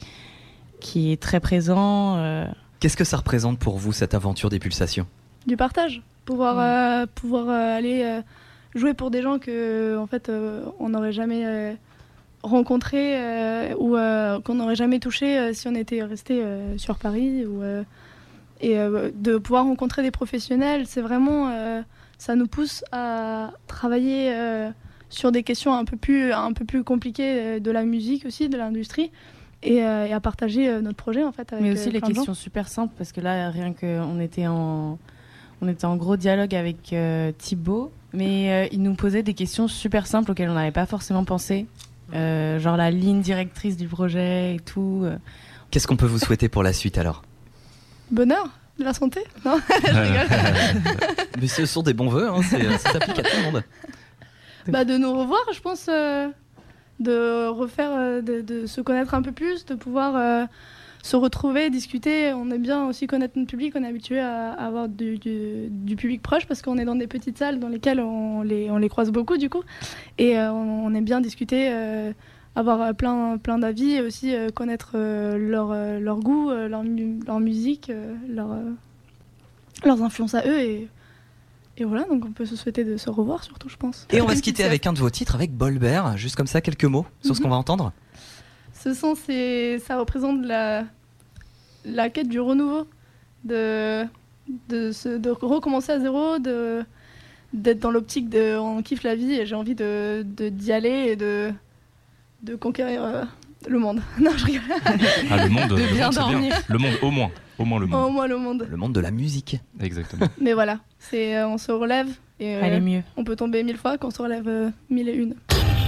Speaker 4: qui est très présent. Euh.
Speaker 2: Qu'est-ce que ça représente pour vous, cette aventure des pulsations ?
Speaker 3: Du partage. Pouvoir, mmh. euh, pouvoir euh, aller euh, jouer pour des gens que, en fait, euh, on n'aurait jamais euh, rencontrés euh, ou euh, qu'on n'aurait jamais touché euh, si on était resté euh, sur Paris. Ou, euh, et euh, de pouvoir rencontrer des professionnels, c'est vraiment... Euh, ça nous pousse à travailler euh, sur des questions un peu plus, un peu plus compliquées de la musique aussi, de l'industrie, et, euh, et à partager euh, notre projet en fait. Avec,
Speaker 4: Mais aussi
Speaker 3: euh,
Speaker 4: les questions
Speaker 3: gens.
Speaker 4: super simples, parce que là, rien qu'on était en, on était en gros dialogue avec euh, Thibaut, mais euh, il nous posait des questions super simples auxquelles on n'avait pas forcément pensé. euh, genre la ligne directrice du projet et tout.
Speaker 2: Qu'est-ce qu'on peut vous souhaiter pour la suite alors?
Speaker 3: Bonheur, de la santé? Non, je rigole.
Speaker 2: Mais ce sont des bons vœux, hein, c'est, ça s'applique à tout le monde.
Speaker 3: Bah, de nous revoir, je pense, euh, de refaire, euh, de, de se connaître un peu plus, de pouvoir euh, se retrouver, discuter. On aime bien aussi connaître notre public, on est habitué à, à avoir du, du, du public proche parce qu'on est dans des petites salles dans lesquelles on les, on les croise beaucoup du coup. Et euh, on, on aime bien discuter, euh, avoir plein, plein d'avis et aussi euh, connaître euh, leur, euh, leur goût, euh, leur, mu- leur musique, euh, leur, euh, leurs influences à eux. Et, et voilà, donc on peut se souhaiter de se revoir surtout, je pense.
Speaker 2: Et on va se quitter avec un de vos titres, avec Bolbert. Juste comme ça, quelques mots sur ce qu'on va entendre.
Speaker 3: Ce son, c'est, ça représente la, la quête du renouveau, de, de, se, de recommencer à zéro, de, d'être dans l'optique de on kiffe la vie et j'ai envie de, de, d'y aller et de, de conquérir euh, le monde. Non, je rigole.
Speaker 19: Ah, le monde,
Speaker 3: de
Speaker 19: le
Speaker 3: bien
Speaker 19: monde, c'est
Speaker 3: dormir.
Speaker 19: bien. Le monde, au moins. Au moins le monde.
Speaker 3: Au moins le monde.
Speaker 2: Le monde de la musique.
Speaker 19: Exactement.
Speaker 3: Mais voilà, c'est, euh, on se relève et euh,
Speaker 4: Elle est mieux.
Speaker 3: On peut tomber mille fois, qu'on se relève euh, mille et une.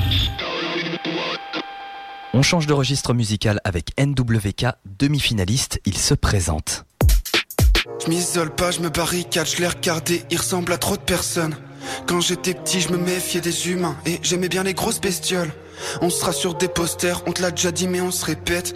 Speaker 2: On change de registre musical avec N W K, demi-finaliste, il se présente.
Speaker 7: Je m'isole pas, je me barricade, je l'ai regardé, il ressemble à trop de personnes. Quand j'étais petit, je me méfiais des humains et j'aimais bien les grosses bestioles. On sera sur des posters, on te l'a déjà dit mais on se répète.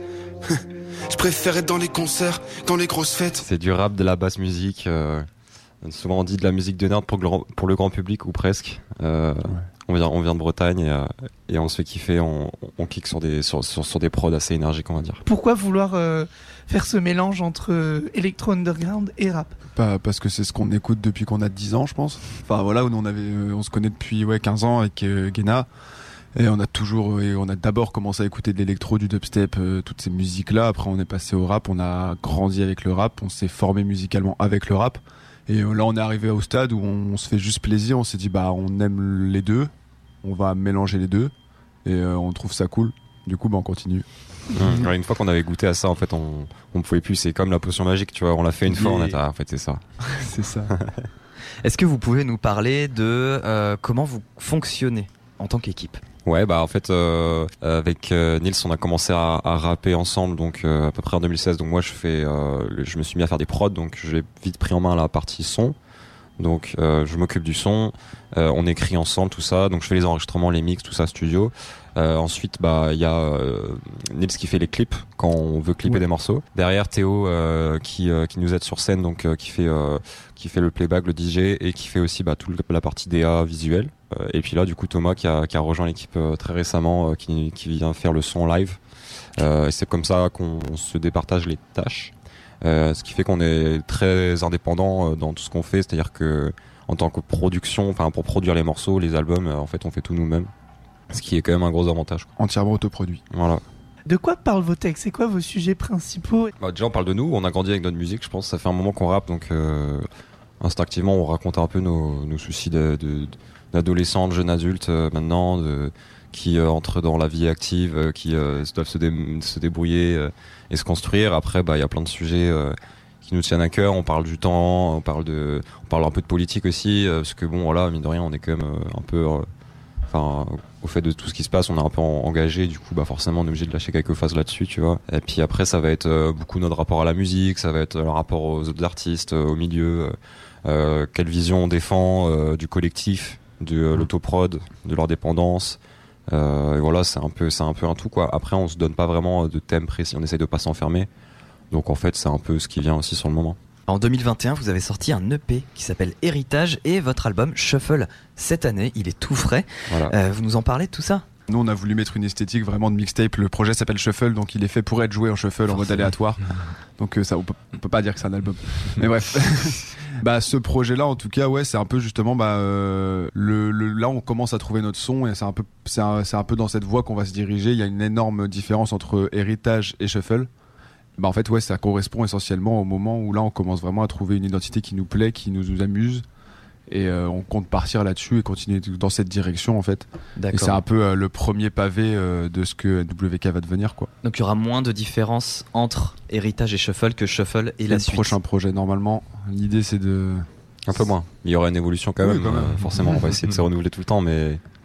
Speaker 7: Je préfère être dans les concerts, dans les grosses fêtes.
Speaker 8: C'est du rap, de la basse musique. Euh, souvent on dit de la musique de nerd pour le grand, pour le grand public ou presque. Euh, ouais. on, vient, on vient de Bretagne et, euh, et on se fait kiffer, on, on kick sur des, sur, sur, sur des prods assez énergiques, on va dire.
Speaker 9: Pourquoi vouloir euh, faire ce mélange entre euh, électro underground et rap?
Speaker 10: Pas parce que c'est ce qu'on écoute depuis qu'on a dix ans, je pense. Enfin voilà, on, avait, euh, on se connaît depuis ouais, quinze ans avec euh, Guéna. Et on a toujours, et on a d'abord commencé à écouter de l'électro, du dubstep, euh, toutes ces musiques-là. Après, on est passé au rap, on a grandi avec le rap, on s'est formé musicalement avec le rap. Et euh, là, on est arrivé au stade où on, on se fait juste plaisir. On s'est dit, bah, on aime les deux, on va mélanger les deux, et euh, on trouve ça cool. Du coup, bah, on continue.
Speaker 8: Mmh. Alors, une fois qu'on avait goûté à ça, en fait, on, on pouvait plus. C'est comme la potion magique, tu vois. On l'a fait une fois, on a dit, ah, en fait, c'est ça.
Speaker 10: C'est ça.
Speaker 2: Est-ce que vous pouvez nous parler de euh, comment vous fonctionnez en tant qu'équipe?
Speaker 8: Ouais, bah en fait euh, avec euh, Nils on a commencé à, à rapper ensemble donc euh, à peu près en deux mille seize. Donc moi je fais euh, je me suis mis à faire des prods, donc j'ai vite pris en main la partie son. Donc euh, je m'occupe du son, euh, on écrit ensemble tout ça, donc je fais les enregistrements, les mix, tout ça studio. Euh, ensuite bah il y a euh, Nils qui fait les clips quand on veut clipper ouais. des morceaux. Derrière Théo euh, qui euh, qui nous aide sur scène, donc euh, qui fait euh, qui fait le playback, le D J et qui fait aussi bah toute la partie D A visuelle. Euh, et puis là du coup Thomas qui a qui a rejoint l'équipe euh, très récemment, euh, qui qui vient faire le son live. Euh, et c'est comme ça qu'on se départage les tâches. Euh, ce qui fait qu'on est très indépendant euh, dans tout ce qu'on fait, c'est-à-dire que en tant que production, enfin pour produire les morceaux, les albums, euh, en fait on fait tout nous-mêmes. Ce qui est quand même un gros avantage, quoi.
Speaker 10: Entièrement autoproduit.
Speaker 8: Voilà.
Speaker 9: De quoi parlent vos textes? C'est quoi vos sujets principaux?
Speaker 8: Bah, déjà on parle de nous, on a grandi avec notre musique, je pense. Ça fait un moment qu'on rappe, donc euh, instinctivement on raconte un peu nos, nos soucis de, de, d'adolescents, de jeunes adultes euh, maintenant, de, qui euh, entrent dans la vie active, euh, qui euh, doivent se, dé, se débrouiller euh, et se construire. Après, bah il y a plein de sujets euh, qui nous tiennent à cœur. On parle du temps, on parle de, on parle un peu de politique aussi, euh, parce que bon voilà, mine de rien, on est quand même euh, un peu euh, enfin au fait de tout ce qui se passe, on est un peu engagé, du coup bah forcément on est obligé de lâcher quelques phases là-dessus, tu vois. Et puis après ça va être euh, beaucoup notre rapport à la musique, ça va être le rapport aux autres artistes, euh, au milieu, euh, quelle vision on défend euh, du collectif, de euh, l'autoprod, de leur dépendance. Euh, et voilà, c'est un peu c'est un peu un tout, quoi. Après on se donne pas vraiment de thème précis, on essaye de pas s'enfermer. Donc en fait c'est un peu ce qui vient aussi sur le moment.
Speaker 2: En deux mille vingt et un, vous avez sorti un E P qui s'appelle Héritage et votre album Shuffle cette année, il est tout frais. Voilà. Euh, vous nous en parlez de tout ça?
Speaker 10: Nous on a voulu mettre une esthétique vraiment de mixtape. Le projet s'appelle Shuffle, donc il est fait pour être joué en shuffle, en mode aléatoire. Donc euh, ça on peut, on peut pas dire que c'est un album. Mais bref. Bah ce projet là en tout cas ouais c'est un peu justement bah euh, le, le là on commence à trouver notre son et c'est un peu c'est un, c'est un peu dans cette voie qu'on va se diriger. Il y a une énorme différence entre Héritage et Shuffle. Bah en fait ouais ça correspond essentiellement au moment où là on commence vraiment à trouver une identité qui nous plaît, qui nous, nous amuse et euh, on compte partir là-dessus et continuer dans cette direction en fait. D'accord. Et c'est un peu euh, le premier pavé euh, de ce que W K va devenir, quoi.
Speaker 2: Donc il y aura moins de différence entre Héritage et Shuffle que Shuffle et, et la
Speaker 10: le
Speaker 2: suite.
Speaker 10: Prochain projet normalement l'idée c'est de
Speaker 8: un peu moins. Il y aura une évolution quand même, oui, quand même. Euh, forcément on va essayer de se renouveler tout le temps, mais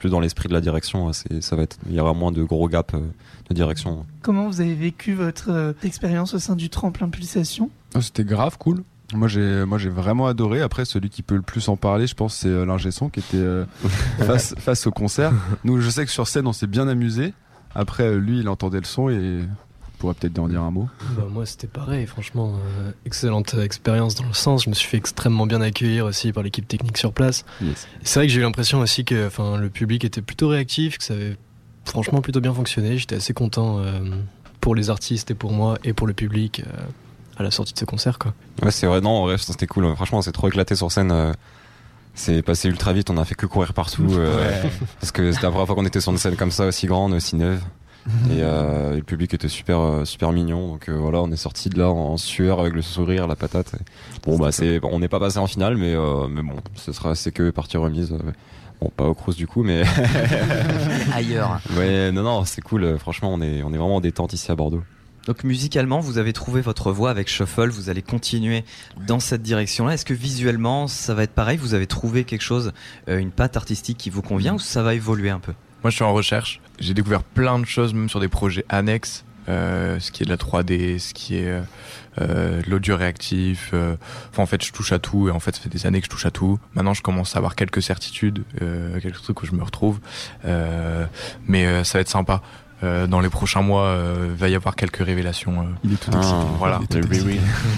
Speaker 8: plus dans l'esprit de la direction. C'est, ça va être, il y aura moins de gros gaps euh, de direction.
Speaker 9: Comment vous avez vécu votre euh, expérience au sein du Tremplin Pulsation ?
Speaker 10: Oh, c'était grave cool. Moi j'ai, moi j'ai vraiment adoré. Après, celui qui peut le plus en parler, je pense, c'est euh, l'ingé son qui était euh, face, face au concert. Nous, je sais que sur scène, on s'est bien amusé. Après, euh, lui, il entendait le son et il pourrait peut-être en dire un mot.
Speaker 11: Bah, moi, c'était pareil. Franchement, euh, excellente expérience dans le sens. Je me suis fait extrêmement bien accueillir aussi par l'équipe technique sur place.
Speaker 10: Yes.
Speaker 11: C'est vrai que j'ai eu l'impression aussi que, enfin, le public était plutôt réactif, que ça avait franchement plutôt bien fonctionné. J'étais assez content euh, pour les artistes et pour moi et pour le public. Euh, à la sortie de ce concert, quoi.
Speaker 8: Ouais, c'est vrai, non, en vrai, c'était cool. Franchement, on s'est trop éclaté sur scène. Euh, c'est passé ultra vite, on a fait que courir partout. Euh, ouais. Parce que c'était la première fois qu'on était sur une scène comme ça, aussi grande, aussi neuve. Et, euh, et le public était super, euh, super mignon. Donc euh, voilà, on est sorti de là en, en sueur avec le sourire, la patate. Et bon, bah, c'est, bon, on n'est pas passé en finale, mais, euh, mais bon, ce sera, c'est que partie remise. Euh, bon, pas au Crous du coup, mais.
Speaker 2: Ailleurs.
Speaker 8: Ouais, non, non, c'est cool. Franchement, on est, on est vraiment en détente ici à Bordeaux.
Speaker 2: Donc musicalement, vous avez trouvé votre voix avec Shuffle, vous allez continuer dans cette direction-là. Est-ce que visuellement, ça va être pareil ? Vous avez trouvé quelque chose, euh, une patte artistique qui vous convient, ou ça va évoluer un peu ?
Speaker 12: Moi, je suis en recherche. J'ai découvert plein de choses, même sur des projets annexes, euh, ce qui est de la trois D, ce qui est euh, de l'audio réactif. Euh, enfin, en fait, je touche à tout, et en fait, ça fait des années que je touche à tout. Maintenant, je commence à avoir quelques certitudes, euh, quelques trucs où je me retrouve, euh, mais euh, ça va être sympa. Euh, dans les prochains mois, euh, il va y avoir quelques révélations. Euh,
Speaker 10: il est tout excité.
Speaker 12: Ah, voilà.
Speaker 10: Il est tout excité.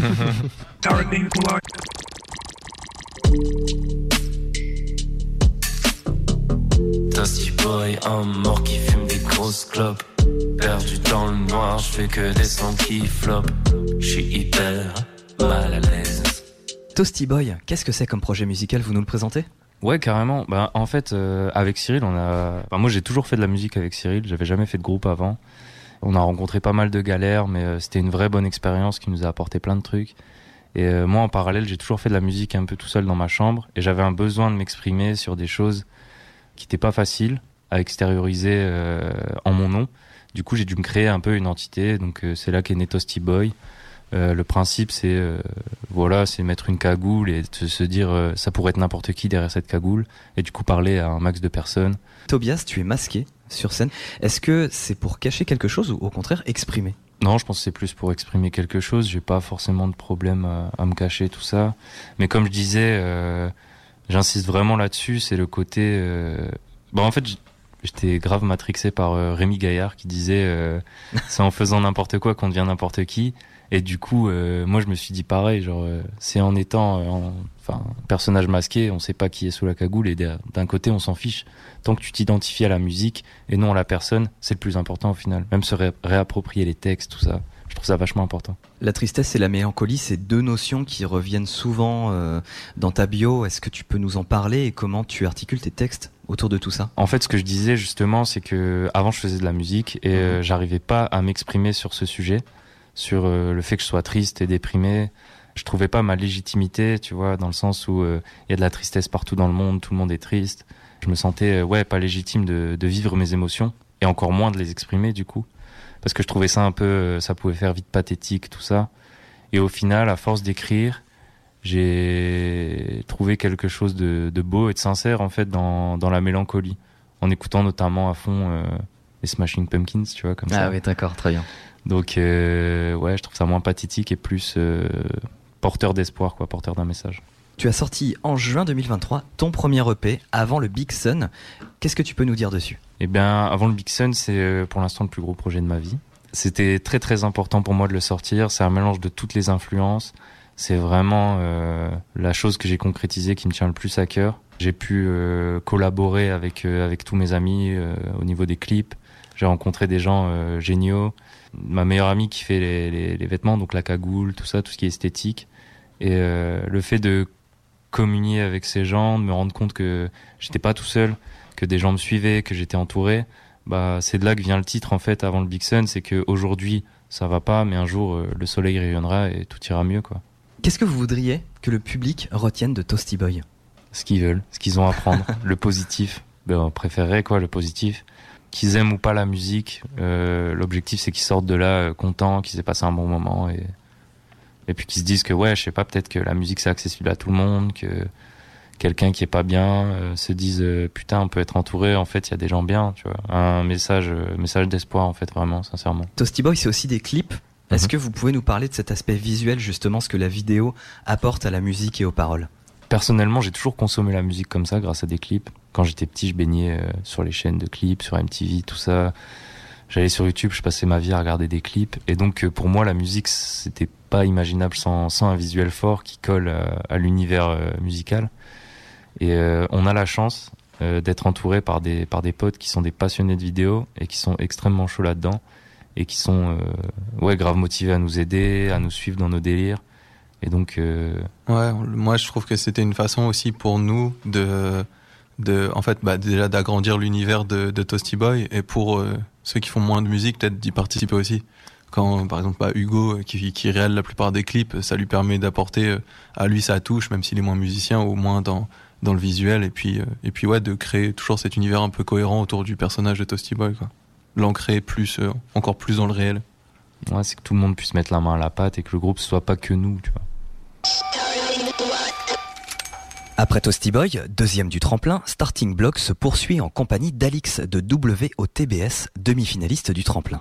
Speaker 13: Dusty boy, un mort qui fume des grosses clopes. Perdu dans le noir, je fais que des sons qui flopent. Je suis hyper mal à l'aise.
Speaker 2: Toasty Boy, qu'est-ce que c'est comme projet musical ? Vous nous le présentez ?
Speaker 6: Ouais, carrément. Bah, en fait, euh, avec Cyril, on a. Enfin, moi, j'ai toujours fait de la musique avec Cyril. J'avais jamais fait de groupe avant. On a rencontré pas mal de galères, mais euh, c'était une vraie bonne expérience qui nous a apporté plein de trucs. Et euh, moi, en parallèle, j'ai toujours fait de la musique un peu tout seul dans ma chambre, et j'avais un besoin de m'exprimer sur des choses qui n'étaient pas faciles à extérioriser euh, en mon nom. Du coup, j'ai dû me créer un peu une entité. Donc, euh, c'est là qu'est né Toasty Boy. Euh, le principe, c'est euh, voilà, c'est mettre une cagoule et de se dire euh, ça pourrait être n'importe qui derrière cette cagoule, et du coup parler à un max de personnes.
Speaker 2: Tobias, tu es masqué sur scène. Est-ce que c'est pour cacher quelque chose ou au contraire exprimer ?
Speaker 6: Non, je pense que c'est plus pour exprimer quelque chose. J'ai pas forcément de problème à, à me cacher, tout ça. Mais comme je disais, euh, j'insiste vraiment là-dessus, c'est le côté... Euh... Bon, en fait, j'étais grave matrixé par euh, Rémi Gaillard qui disait euh, c'est en faisant n'importe quoi qu'on devient n'importe qui. Et du coup, euh, moi, je me suis dit pareil, genre, euh, c'est en étant, euh, en, enfin, personnage masqué, on sait pas qui est sous la cagoule, et d'un côté, on s'en fiche. Tant que tu t'identifies à la musique et non à la personne, c'est le plus important au final. Même se ré réapproprier les textes, tout ça, je trouve ça vachement important.
Speaker 2: La tristesse et la mélancolie, c'est deux notions qui reviennent souvent euh, dans ta bio. Est-ce que tu peux nous en parler et comment tu articules tes textes autour de tout ça ?
Speaker 6: En fait, ce que je disais justement, c'est que avant, je faisais de la musique et euh, j'arrivais pas à m'exprimer sur ce sujet. Sur euh, le fait que je sois triste et déprimé, je trouvais pas ma légitimité, tu vois, dans le sens où il euh, y a de la tristesse partout dans le monde, tout le monde est triste. Je me sentais, euh, ouais, pas légitime de, de vivre mes émotions, et encore moins de les exprimer, du coup. Parce que je trouvais ça un peu, euh, ça pouvait faire vite pathétique, tout ça. Et au final, à force d'écrire, j'ai trouvé quelque chose de, de beau et de sincère, en fait, dans, dans la mélancolie. En écoutant notamment à fond euh, les Smashing Pumpkins, tu vois, comme
Speaker 2: ah
Speaker 6: ça.
Speaker 2: Ah oui, d'accord, très bien.
Speaker 6: Donc euh, ouais, je trouve ça moins pathétique et plus euh, porteur d'espoir, quoi, porteur d'un message.
Speaker 2: Tu as sorti en juin deux mille vingt-trois ton premier E P avant le Big Sun. Qu'est-ce que tu peux nous dire dessus ?
Speaker 6: Eh bien, avant le Big Sun, c'est euh, pour l'instant le plus gros projet de ma vie. C'était très très important pour moi de le sortir. C'est un mélange de toutes les influences. C'est vraiment euh, la chose que j'ai concrétisée qui me tient le plus à cœur. J'ai pu euh, collaborer avec euh, avec tous mes amis euh, au niveau des clips. J'ai rencontré des gens euh, géniaux. Ma meilleure amie qui fait les, les, les vêtements, donc la cagoule, tout ça, tout ce qui est esthétique. Et euh, le fait de communier avec ces gens, de me rendre compte que j'étais pas tout seul, que des gens me suivaient, que j'étais entouré, bah c'est de là que vient le titre en fait avant le Big Sun, c'est qu'aujourd'hui ça va pas, mais un jour euh, le soleil rayonnera et tout ira mieux, quoi.
Speaker 2: Qu'est-ce que vous voudriez que le public retienne de Toasty Boy ?
Speaker 6: Ce qu'ils veulent, ce qu'ils ont à prendre, le positif. Ben, on préférerait quoi, le positif. Qu'ils aiment ou pas la musique, euh, l'objectif c'est qu'ils sortent de là euh, contents, qu'ils aient passé un bon moment et, et puis qu'ils se disent que ouais, je sais pas, peut-être que la musique c'est accessible à tout le monde, que, quelqu'un qui est pas bien euh, se dise euh, putain, on peut être entouré, en fait il y a des gens bien, tu vois, un message euh, message d'espoir en fait, vraiment sincèrement.
Speaker 2: Toasty Boy, c'est aussi des clips. Est-ce que vous pouvez nous parler de cet aspect visuel, justement, ce que la vidéo apporte à la musique et aux paroles?
Speaker 6: Personnellement, j'ai toujours consommé la musique comme ça, grâce à des clips. Quand j'étais petit, je baignais euh, sur les chaînes de clips, sur M T V, tout ça. J'allais sur YouTube, je passais ma vie à regarder des clips. Et donc, euh, pour moi, la musique, c'était pas imaginable sans, sans un visuel fort qui colle à, à l'univers euh, musical. Et euh, on a la chance euh, d'être entouré par des, par des potes qui sont des passionnés de vidéo et qui sont extrêmement chauds là-dedans. Et qui sont euh, ouais, grave motivés à nous aider, à nous suivre dans nos délires. Et donc... Euh...
Speaker 14: Ouais, moi je trouve que c'était une façon aussi pour nous de... de en fait, bah, déjà d'agrandir l'univers de, de Toasty Boy, et pour euh, ceux qui font moins de musique, peut-être d'y participer aussi. Quand, par exemple, bah, Hugo, qui, qui réalise la plupart des clips, ça lui permet d'apporter euh, à lui sa touche, même s'il est moins musicien, au moins dans, dans le visuel. Et puis, euh, et puis ouais, de créer toujours cet univers un peu cohérent autour du personnage de Toasty Boy, quoi. L'ancrer plus, euh, encore plus dans le réel.
Speaker 6: Ouais, c'est que tout le monde puisse mettre la main à la pâte et que le groupe ce soit pas que nous, tu vois.
Speaker 2: Après Toasty Boy, deuxième du tremplin, Starting Block se poursuit en compagnie d'Alix de W O T B S, demi-finaliste du tremplin.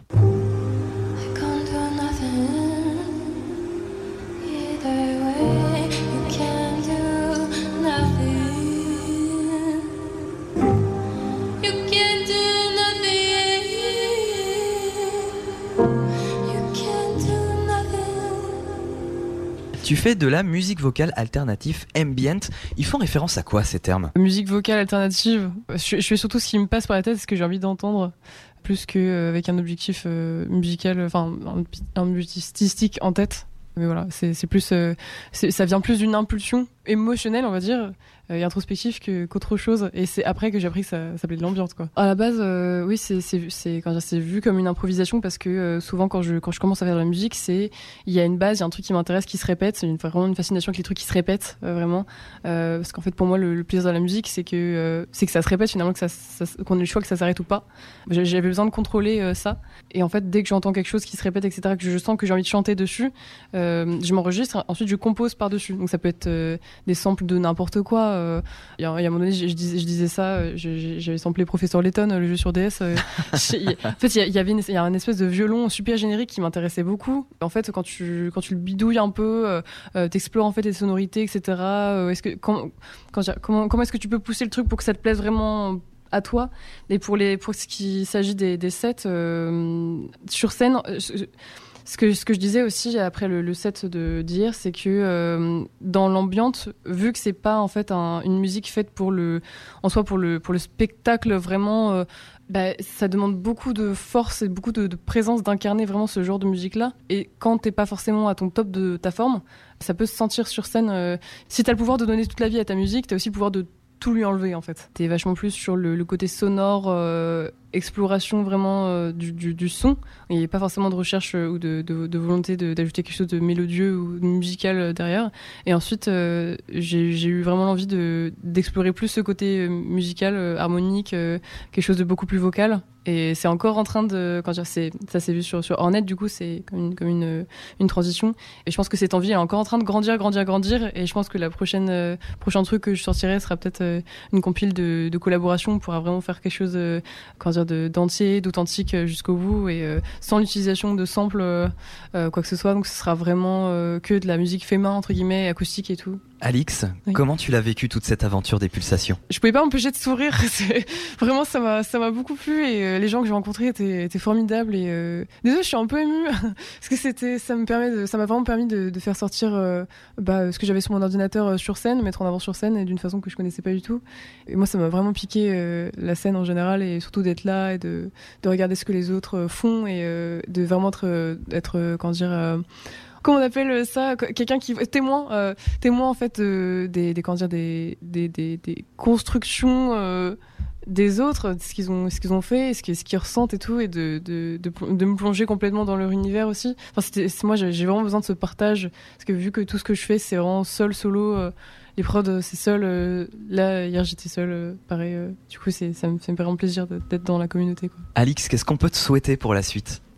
Speaker 2: Tu fais de la musique vocale alternative ambient. Ils font référence à quoi ces termes?
Speaker 15: Musique vocale alternative, je, je fais surtout ce qui me passe par la tête, ce que j'ai envie d'entendre, plus qu'avec un objectif euh, musical, enfin un, un objectif stylistique en tête. Mais voilà, c'est, c'est plus, euh, c'est, ça vient plus d'une impulsion émotionnelle, on va dire, euh, et introspective que, qu'autre chose. Et c'est après que j'ai appris que ça, ça s'appelait de l'ambiance, quoi. À la base, euh, oui, c'est, c'est, c'est, quand c'est vu comme une improvisation, parce que euh, souvent quand je, quand je commence à faire de la musique, c'est, il y a une base, il y a un truc qui m'intéresse qui se répète. C'est une, vraiment une fascination avec les trucs qui se répètent, euh, vraiment. Euh, parce qu'en fait, pour moi, le, le plaisir de la musique, c'est que, euh, c'est que ça se répète finalement, que ça, ça, qu'on ait le choix que ça s'arrête ou pas. J'avais besoin de contrôler euh, ça. Et en fait, dès que j'entends quelque chose qui se répète, et cetera, que je sens que j'ai envie de chanter dessus, euh, je m'enregistre, ensuite je compose par-dessus. Donc ça peut être euh, des samples de n'importe quoi. Euh, il y, y a un moment donné, je, je, disais, je disais ça, je, j'avais samplé Professeur Layton, le jeu sur D S. Euh, y, en fait, il y, y avait une, y a un espèce de violon super générique qui m'intéressait beaucoup. En fait, quand tu, quand tu le bidouilles un peu, euh, t'explores en fait les sonorités, et cetera. Euh, est-ce que, quand, quand, comment, comment est-ce que tu peux pousser le truc pour que ça te plaise vraiment à toi? Et pour, les, pour ce qui s'agit des, des sets, euh, sur scène... Je, Ce que, ce que je disais aussi après le, le set de, d'hier, c'est que euh, dans l'ambiance, vu que c'est pas en fait un, une musique faite pour le, en soi pour le, pour le spectacle vraiment, euh, bah, ça demande beaucoup de force et beaucoup de, de présence d'incarner vraiment ce genre de musique-là. Et quand t'es pas forcément à ton top de ta forme, ça peut se sentir sur scène. Euh, si t'as le pouvoir de donner toute la vie à ta musique, t'as aussi le pouvoir de tout lui enlever en fait. T'es vachement plus sur le, le côté sonore, euh, exploration vraiment euh, du, du, du son. Il n'y a pas forcément de recherche euh, ou de, de, de volonté de, d'ajouter quelque chose de mélodieux ou de musical euh, derrière. Et ensuite, euh, j'ai, j'ai eu vraiment l'envie de, d'explorer plus ce côté euh, musical, euh, harmonique, euh, quelque chose de beaucoup plus vocal. Et c'est encore en train de... Quand dire, c'est, ça s'est vu sur, sur Hornet, du coup, c'est comme, une, comme une, une transition. Et je pense que cette envie est encore en train de grandir, grandir, grandir. Et je pense que la prochaine euh, prochain truc que je sortirai sera peut-être euh, une compile de, de collaboration. On pourra vraiment faire quelque chose euh, comment dire, de, d'entier, d'authentique euh, jusqu'au bout. Et euh, sans l'utilisation de samples, euh, euh, quoi que ce soit. Donc ce sera vraiment euh, que de la musique fait main, entre guillemets, acoustique et tout.
Speaker 2: Alix,
Speaker 15: oui.
Speaker 2: Comment tu l'as vécu toute cette aventure des pulsations?
Speaker 15: Je pouvais pas m'empêcher de sourire. C'est... Vraiment, ça m'a, ça m'a beaucoup plu et euh, les gens que j'ai rencontrés étaient, étaient formidables. Et euh... désolé, je suis un peu émue parce que c'était, ça me permet, de, ça m'a vraiment permis de, de faire sortir euh, bah, ce que j'avais sur mon ordinateur euh, sur scène, mettre en avant sur scène et d'une façon que je connaissais pas du tout. Et moi, ça m'a vraiment piqué euh, la scène en général et surtout d'être là et de, de regarder ce que les autres font et euh, de vraiment être, être comment dire. Euh, Comment on appelle ça? Quelqu'un qui témoin, euh, témoin en fait euh, des, des, comment dire, des, des, des, des constructions euh, des autres, ce qu'ils ont, ce qu'ils ont fait, ce qu'ils, ce qu'ils ressentent et tout, et de, de, de, de me plonger complètement dans leur univers aussi. Enfin, c'était, c'est, moi, j'ai, j'ai vraiment besoin de ce partage parce que vu que tout ce que je fais, c'est vraiment seul, solo. Euh, les prods, c'est seul. Euh, là, hier, j'étais seule, euh, pareil. Euh, du coup, c'est, ça me fait vraiment plaisir d'être dans la communauté, quoi.
Speaker 2: Alix, qu'est-ce qu'on peut te souhaiter pour la suite?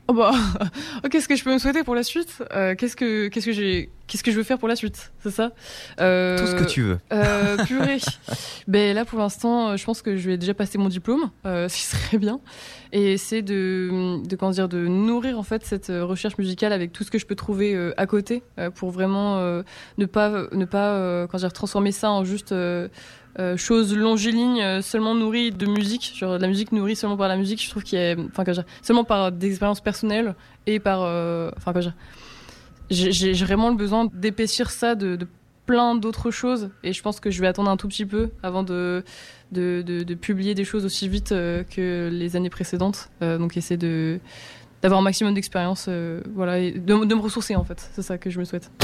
Speaker 15: Oh bah, oh, qu'est-ce que je peux me souhaiter pour la suite euh, Qu'est-ce que qu'est-ce que j'ai qu'est-ce que je veux faire pour la suite C'est ça euh,
Speaker 2: Tout ce que tu veux.
Speaker 15: Euh, purée. Ben là pour l'instant, je pense que je vais déjà passer mon diplôme, euh, ce qui serait bien, et essayer de de comment dire de nourrir en fait cette recherche musicale avec tout ce que je peux trouver euh, à côté euh, pour vraiment euh, ne pas ne pas euh, comment dire transformer ça en juste euh, Euh, chose longiligne, euh, seulement nourrie de musique, genre de la musique nourrie seulement par la musique. Je trouve qu'il y a, enfin, comment dire, seulement par des expériences personnelles et par, euh, enfin, comment dire, j'ai, j'ai vraiment le besoin d'épaissir ça de, de plein d'autres choses, et je pense que je vais attendre un tout petit peu avant de de, de, de publier des choses aussi vite euh, que les années précédentes. Euh, donc essayer de d'avoir un maximum d'expérience, euh, voilà, et de, de me ressourcer en fait. C'est ça que je me souhaite.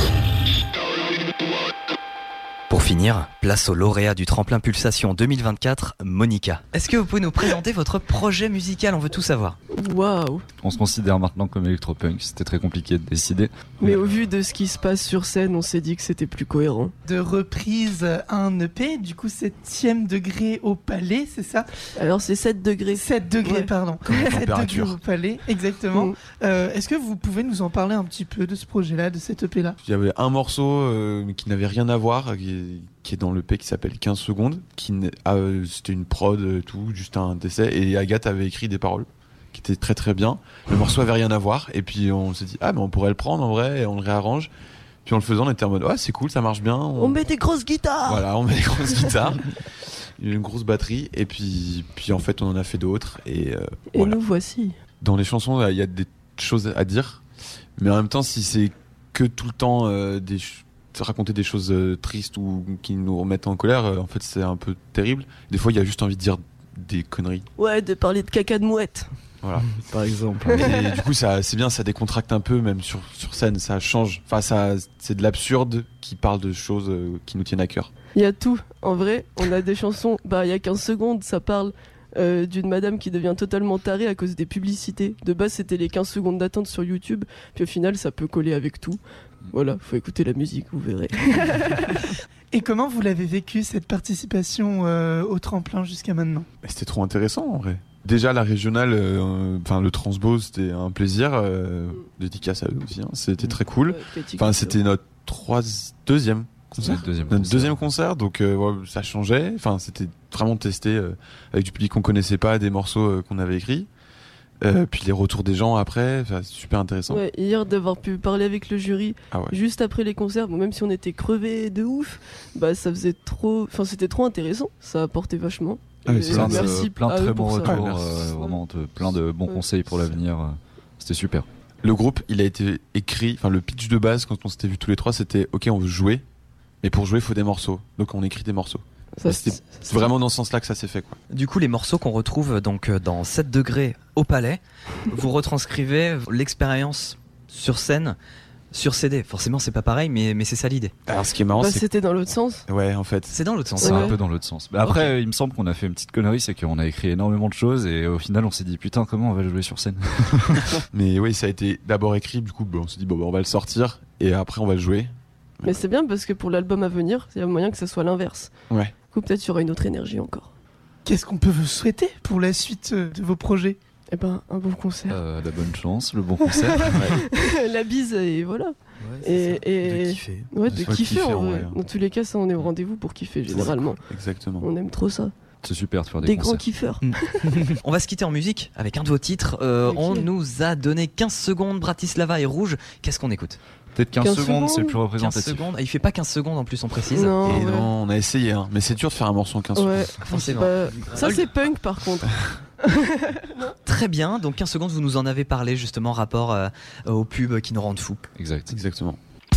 Speaker 2: Pour finir, place au lauréat du tremplin Pulsation deux mille vingt-quatre, Monica. Est-ce que vous pouvez nous présenter votre projet musical ? On veut tout savoir.
Speaker 16: Waouh.
Speaker 17: On se considère maintenant comme électropunk, c'était très compliqué de décider.
Speaker 16: Mais au vu de ce qui se passe sur scène, on s'est dit que c'était plus cohérent.
Speaker 9: De reprise à un E P, du coup septième degré au palais, c'est ça ?
Speaker 16: Alors c'est sept degrés.
Speaker 9: sept degrés,
Speaker 16: Ouais.
Speaker 9: pardon. sept degrés au palais, exactement.
Speaker 16: Mm.
Speaker 9: Euh, est-ce que vous pouvez nous en parler un petit peu de ce projet-là, de cet E P-là ?
Speaker 14: Il y avait un morceau euh, qui n'avait rien à voir, qui est, qui est dans l'E P, qui s'appelle quinze secondes, qui n'est- ah, euh, c'était une prod, euh, tout, juste un essai, et Agathe avait écrit des paroles qui étaient très très bien. Le morceau avait rien à voir, et puis on s'est dit, ah mais on pourrait le prendre en vrai, et on le réarrange. Puis en le faisant, on était en mode, ouais c'est cool, ça marche bien.
Speaker 16: On met des grosses guitares.
Speaker 14: Voilà, on met des grosses guitares, une grosse batterie, et puis, puis en fait on en a fait d'autres, et, euh,
Speaker 16: Et
Speaker 14: voilà.
Speaker 16: nous voici.
Speaker 14: Dans les chansons, il y a des choses à dire, mais en même temps, si c'est que tout le temps euh, des ch- raconter des choses euh, tristes ou qui nous remettent en colère, euh, en fait, c'est un peu terrible. Des fois, il y a juste envie de dire des conneries.
Speaker 16: Ouais, de parler de caca de mouette.
Speaker 14: Voilà.
Speaker 17: Par exemple.
Speaker 14: Et du coup, ça, c'est bien, ça décontracte un peu, même sur, sur scène, ça change. Enfin, ça, c'est de l'absurde qui parle de choses euh, qui nous tiennent à cœur.
Speaker 16: Il y a tout. En vrai, on a des chansons, bah il y a quinze secondes, ça parle euh, d'une madame qui devient totalement tarée à cause des publicités. De base, c'était les quinze secondes d'attente sur YouTube, puis au final, ça peut coller avec tout. Voilà, faut écouter la musique, vous verrez.
Speaker 9: Et comment vous l'avez vécu, cette participation euh, au tremplin jusqu'à maintenant ?
Speaker 14: Mais c'était trop intéressant, en vrai. Déjà, la régionale, euh, enfin, le Transbo, c'était un plaisir. Euh, dédicace à eux aussi, hein, c'était très cool. Enfin, c'était notre trois... deuxième concert.
Speaker 17: Notre deuxième
Speaker 14: Notre
Speaker 17: concert.
Speaker 14: deuxième concert, donc euh, ouais, ça changeait. Enfin, c'était vraiment testé euh, avec du public qu'on connaissait pas, des morceaux euh, qu'on avait écrits. Euh, puis les retours des gens après, c'est super intéressant.
Speaker 16: Ouais, hier, d'avoir pu parler avec le jury
Speaker 14: Ah ouais.
Speaker 16: juste après les concerts, bon, même si on était crevés de ouf, bah ça faisait trop, enfin c'était trop intéressant, ça apportait vachement.
Speaker 17: Ah oui,
Speaker 16: Et
Speaker 17: c'est plein de,
Speaker 16: merci
Speaker 17: plein de
Speaker 16: à eux
Speaker 17: très bons
Speaker 16: pour ça.
Speaker 17: retours,
Speaker 14: Ouais, merci.
Speaker 17: euh, vraiment de- plein de bons
Speaker 16: Ouais.
Speaker 17: conseils pour l'avenir. euh, C'était super.
Speaker 14: Le groupe, il a été écrit, enfin le pitch de base quand on s'était vu tous les trois, c'était ok, on veut jouer, mais pour jouer, il faut des morceaux. Donc on écrit des morceaux.
Speaker 16: Ça,
Speaker 14: Et C'était
Speaker 16: c'est-
Speaker 14: c'est vraiment dans ce sens-là que ça s'est fait, quoi.
Speaker 2: Du coup, les morceaux qu'on retrouve donc euh, dans sept degrés au palais, vous retranscrivez l'expérience sur scène, sur C D. Forcément, c'est pas pareil, mais, mais c'est ça l'idée.
Speaker 14: Alors ce qui est marrant,
Speaker 16: Bah,
Speaker 14: c'est
Speaker 16: c'était dans l'autre sens.
Speaker 14: ouais, en fait,
Speaker 2: C'est dans l'autre sens.
Speaker 17: C'est
Speaker 16: Ouais.
Speaker 17: un peu dans l'autre sens. Mais après, euh, il me semble qu'on a fait une petite connerie, c'est qu'on a écrit énormément de choses et au final, on s'est dit putain, comment on va jouer sur scène.
Speaker 14: mais oui, ça a été d'abord écrit. Du coup, bon, on s'est dit bon, bah, on va le sortir et après on va le jouer.
Speaker 16: Mais c'est bien parce que pour l'album à venir, il y a moyen que ça soit l'inverse.
Speaker 14: Ouais.
Speaker 16: Du coup, peut-être il y aura une autre énergie encore.
Speaker 9: Qu'est-ce qu'on peut vous souhaiter pour la suite euh, de vos projets ?
Speaker 16: Eh ben, un bon concert.
Speaker 17: Euh, la bonne chance, le bon concert.
Speaker 16: La bise et voilà. et, et...
Speaker 2: De kiffer.
Speaker 16: Ouais, de
Speaker 14: Ouais,
Speaker 16: kiffer,
Speaker 14: kiffer,
Speaker 16: en
Speaker 14: en
Speaker 16: vrai.
Speaker 14: vrai.
Speaker 16: Dans tous les cas, ça, on est au rendez-vous pour kiffer généralement.
Speaker 14: Exactement.
Speaker 16: On aime trop ça.
Speaker 17: C'est super de faire des,
Speaker 16: Des
Speaker 17: concerts.
Speaker 16: grands kiffeurs.
Speaker 2: On va se quitter en musique avec un de vos titres. Euh,
Speaker 16: Ok.
Speaker 2: On nous a donné quinze secondes, Bratislava et Rouge. Qu'est-ce qu'on écoute ?
Speaker 17: Peut-être quinze,
Speaker 16: quinze
Speaker 17: secondes, c'est le plus
Speaker 2: quinze
Speaker 17: représentatif.
Speaker 2: secondes. Ah, il fait pas quinze secondes en plus, on précise.
Speaker 16: Non,
Speaker 14: Et
Speaker 16: ouais.
Speaker 14: non, on a essayé, hein. Mais c'est dur de faire un morceau en quinze
Speaker 16: Ouais,
Speaker 14: secondes.
Speaker 2: Forcément.
Speaker 16: bah, ça c'est punk par contre.
Speaker 2: Très bien, donc quinze secondes, vous nous en avez parlé justement, rapport euh, aux pubs qui nous rendent fous.
Speaker 17: Exact.
Speaker 14: Exactement.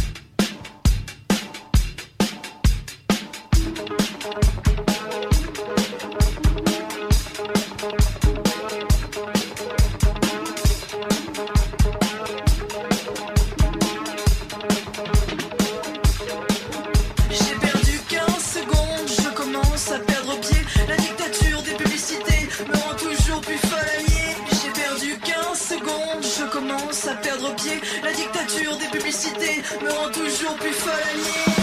Speaker 18: J'ai perdu quinze secondes, je commence à perdre pied. La dictature des publicités me rend toujours plus folle à nier. J'ai perdu quinze secondes, je commence à perdre pied. La dictature des publicités me rend toujours plus folle à nier.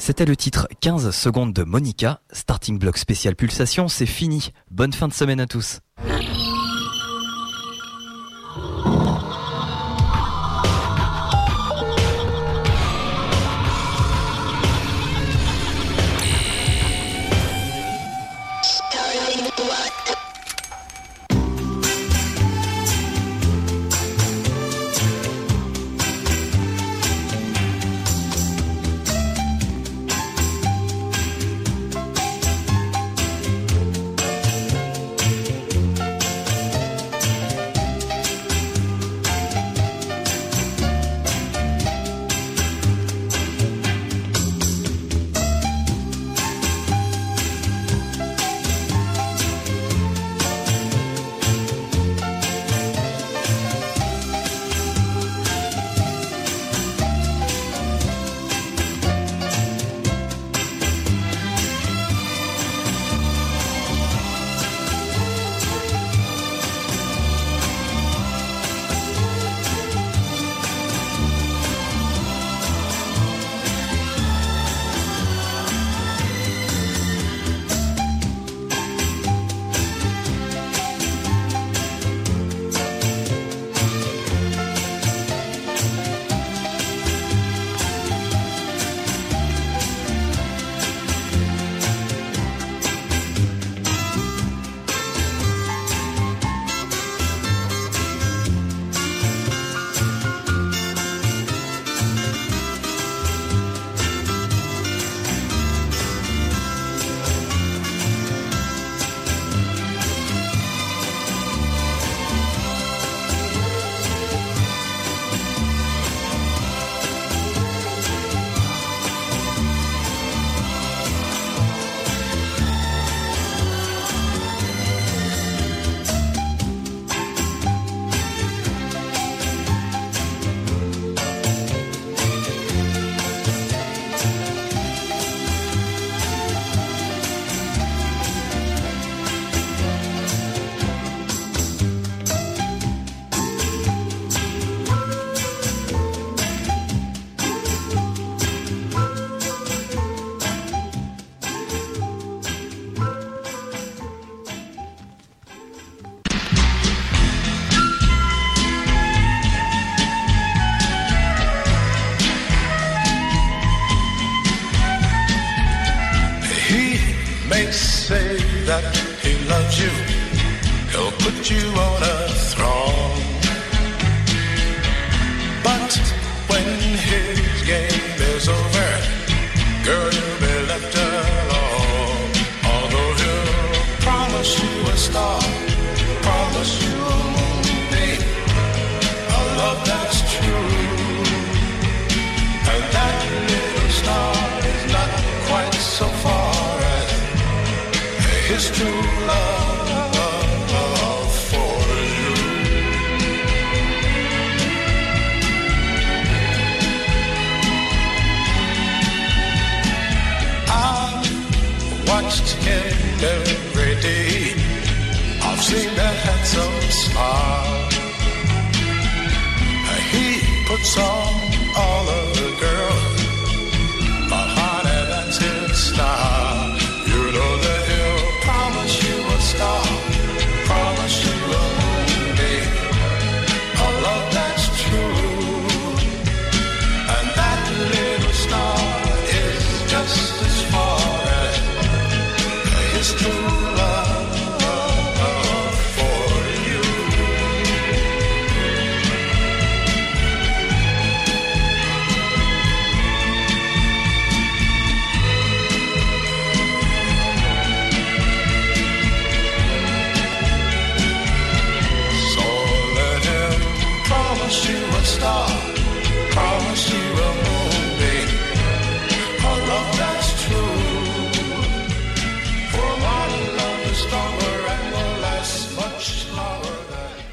Speaker 2: C'était le titre quinze secondes de Monica. Starting Block spécial Pulsation, c'est fini. Bonne fin de semaine à tous.
Speaker 20: Say that he loves you, he'll put you on a throne. But when his game is over, girl, you'll be left alone. Although he'll promise you a star, promise you a moonbeam, a love that's true. And that little star is not quite so far as his true love, love for you. I've watched him every day. I've seen that handsome smile. He puts on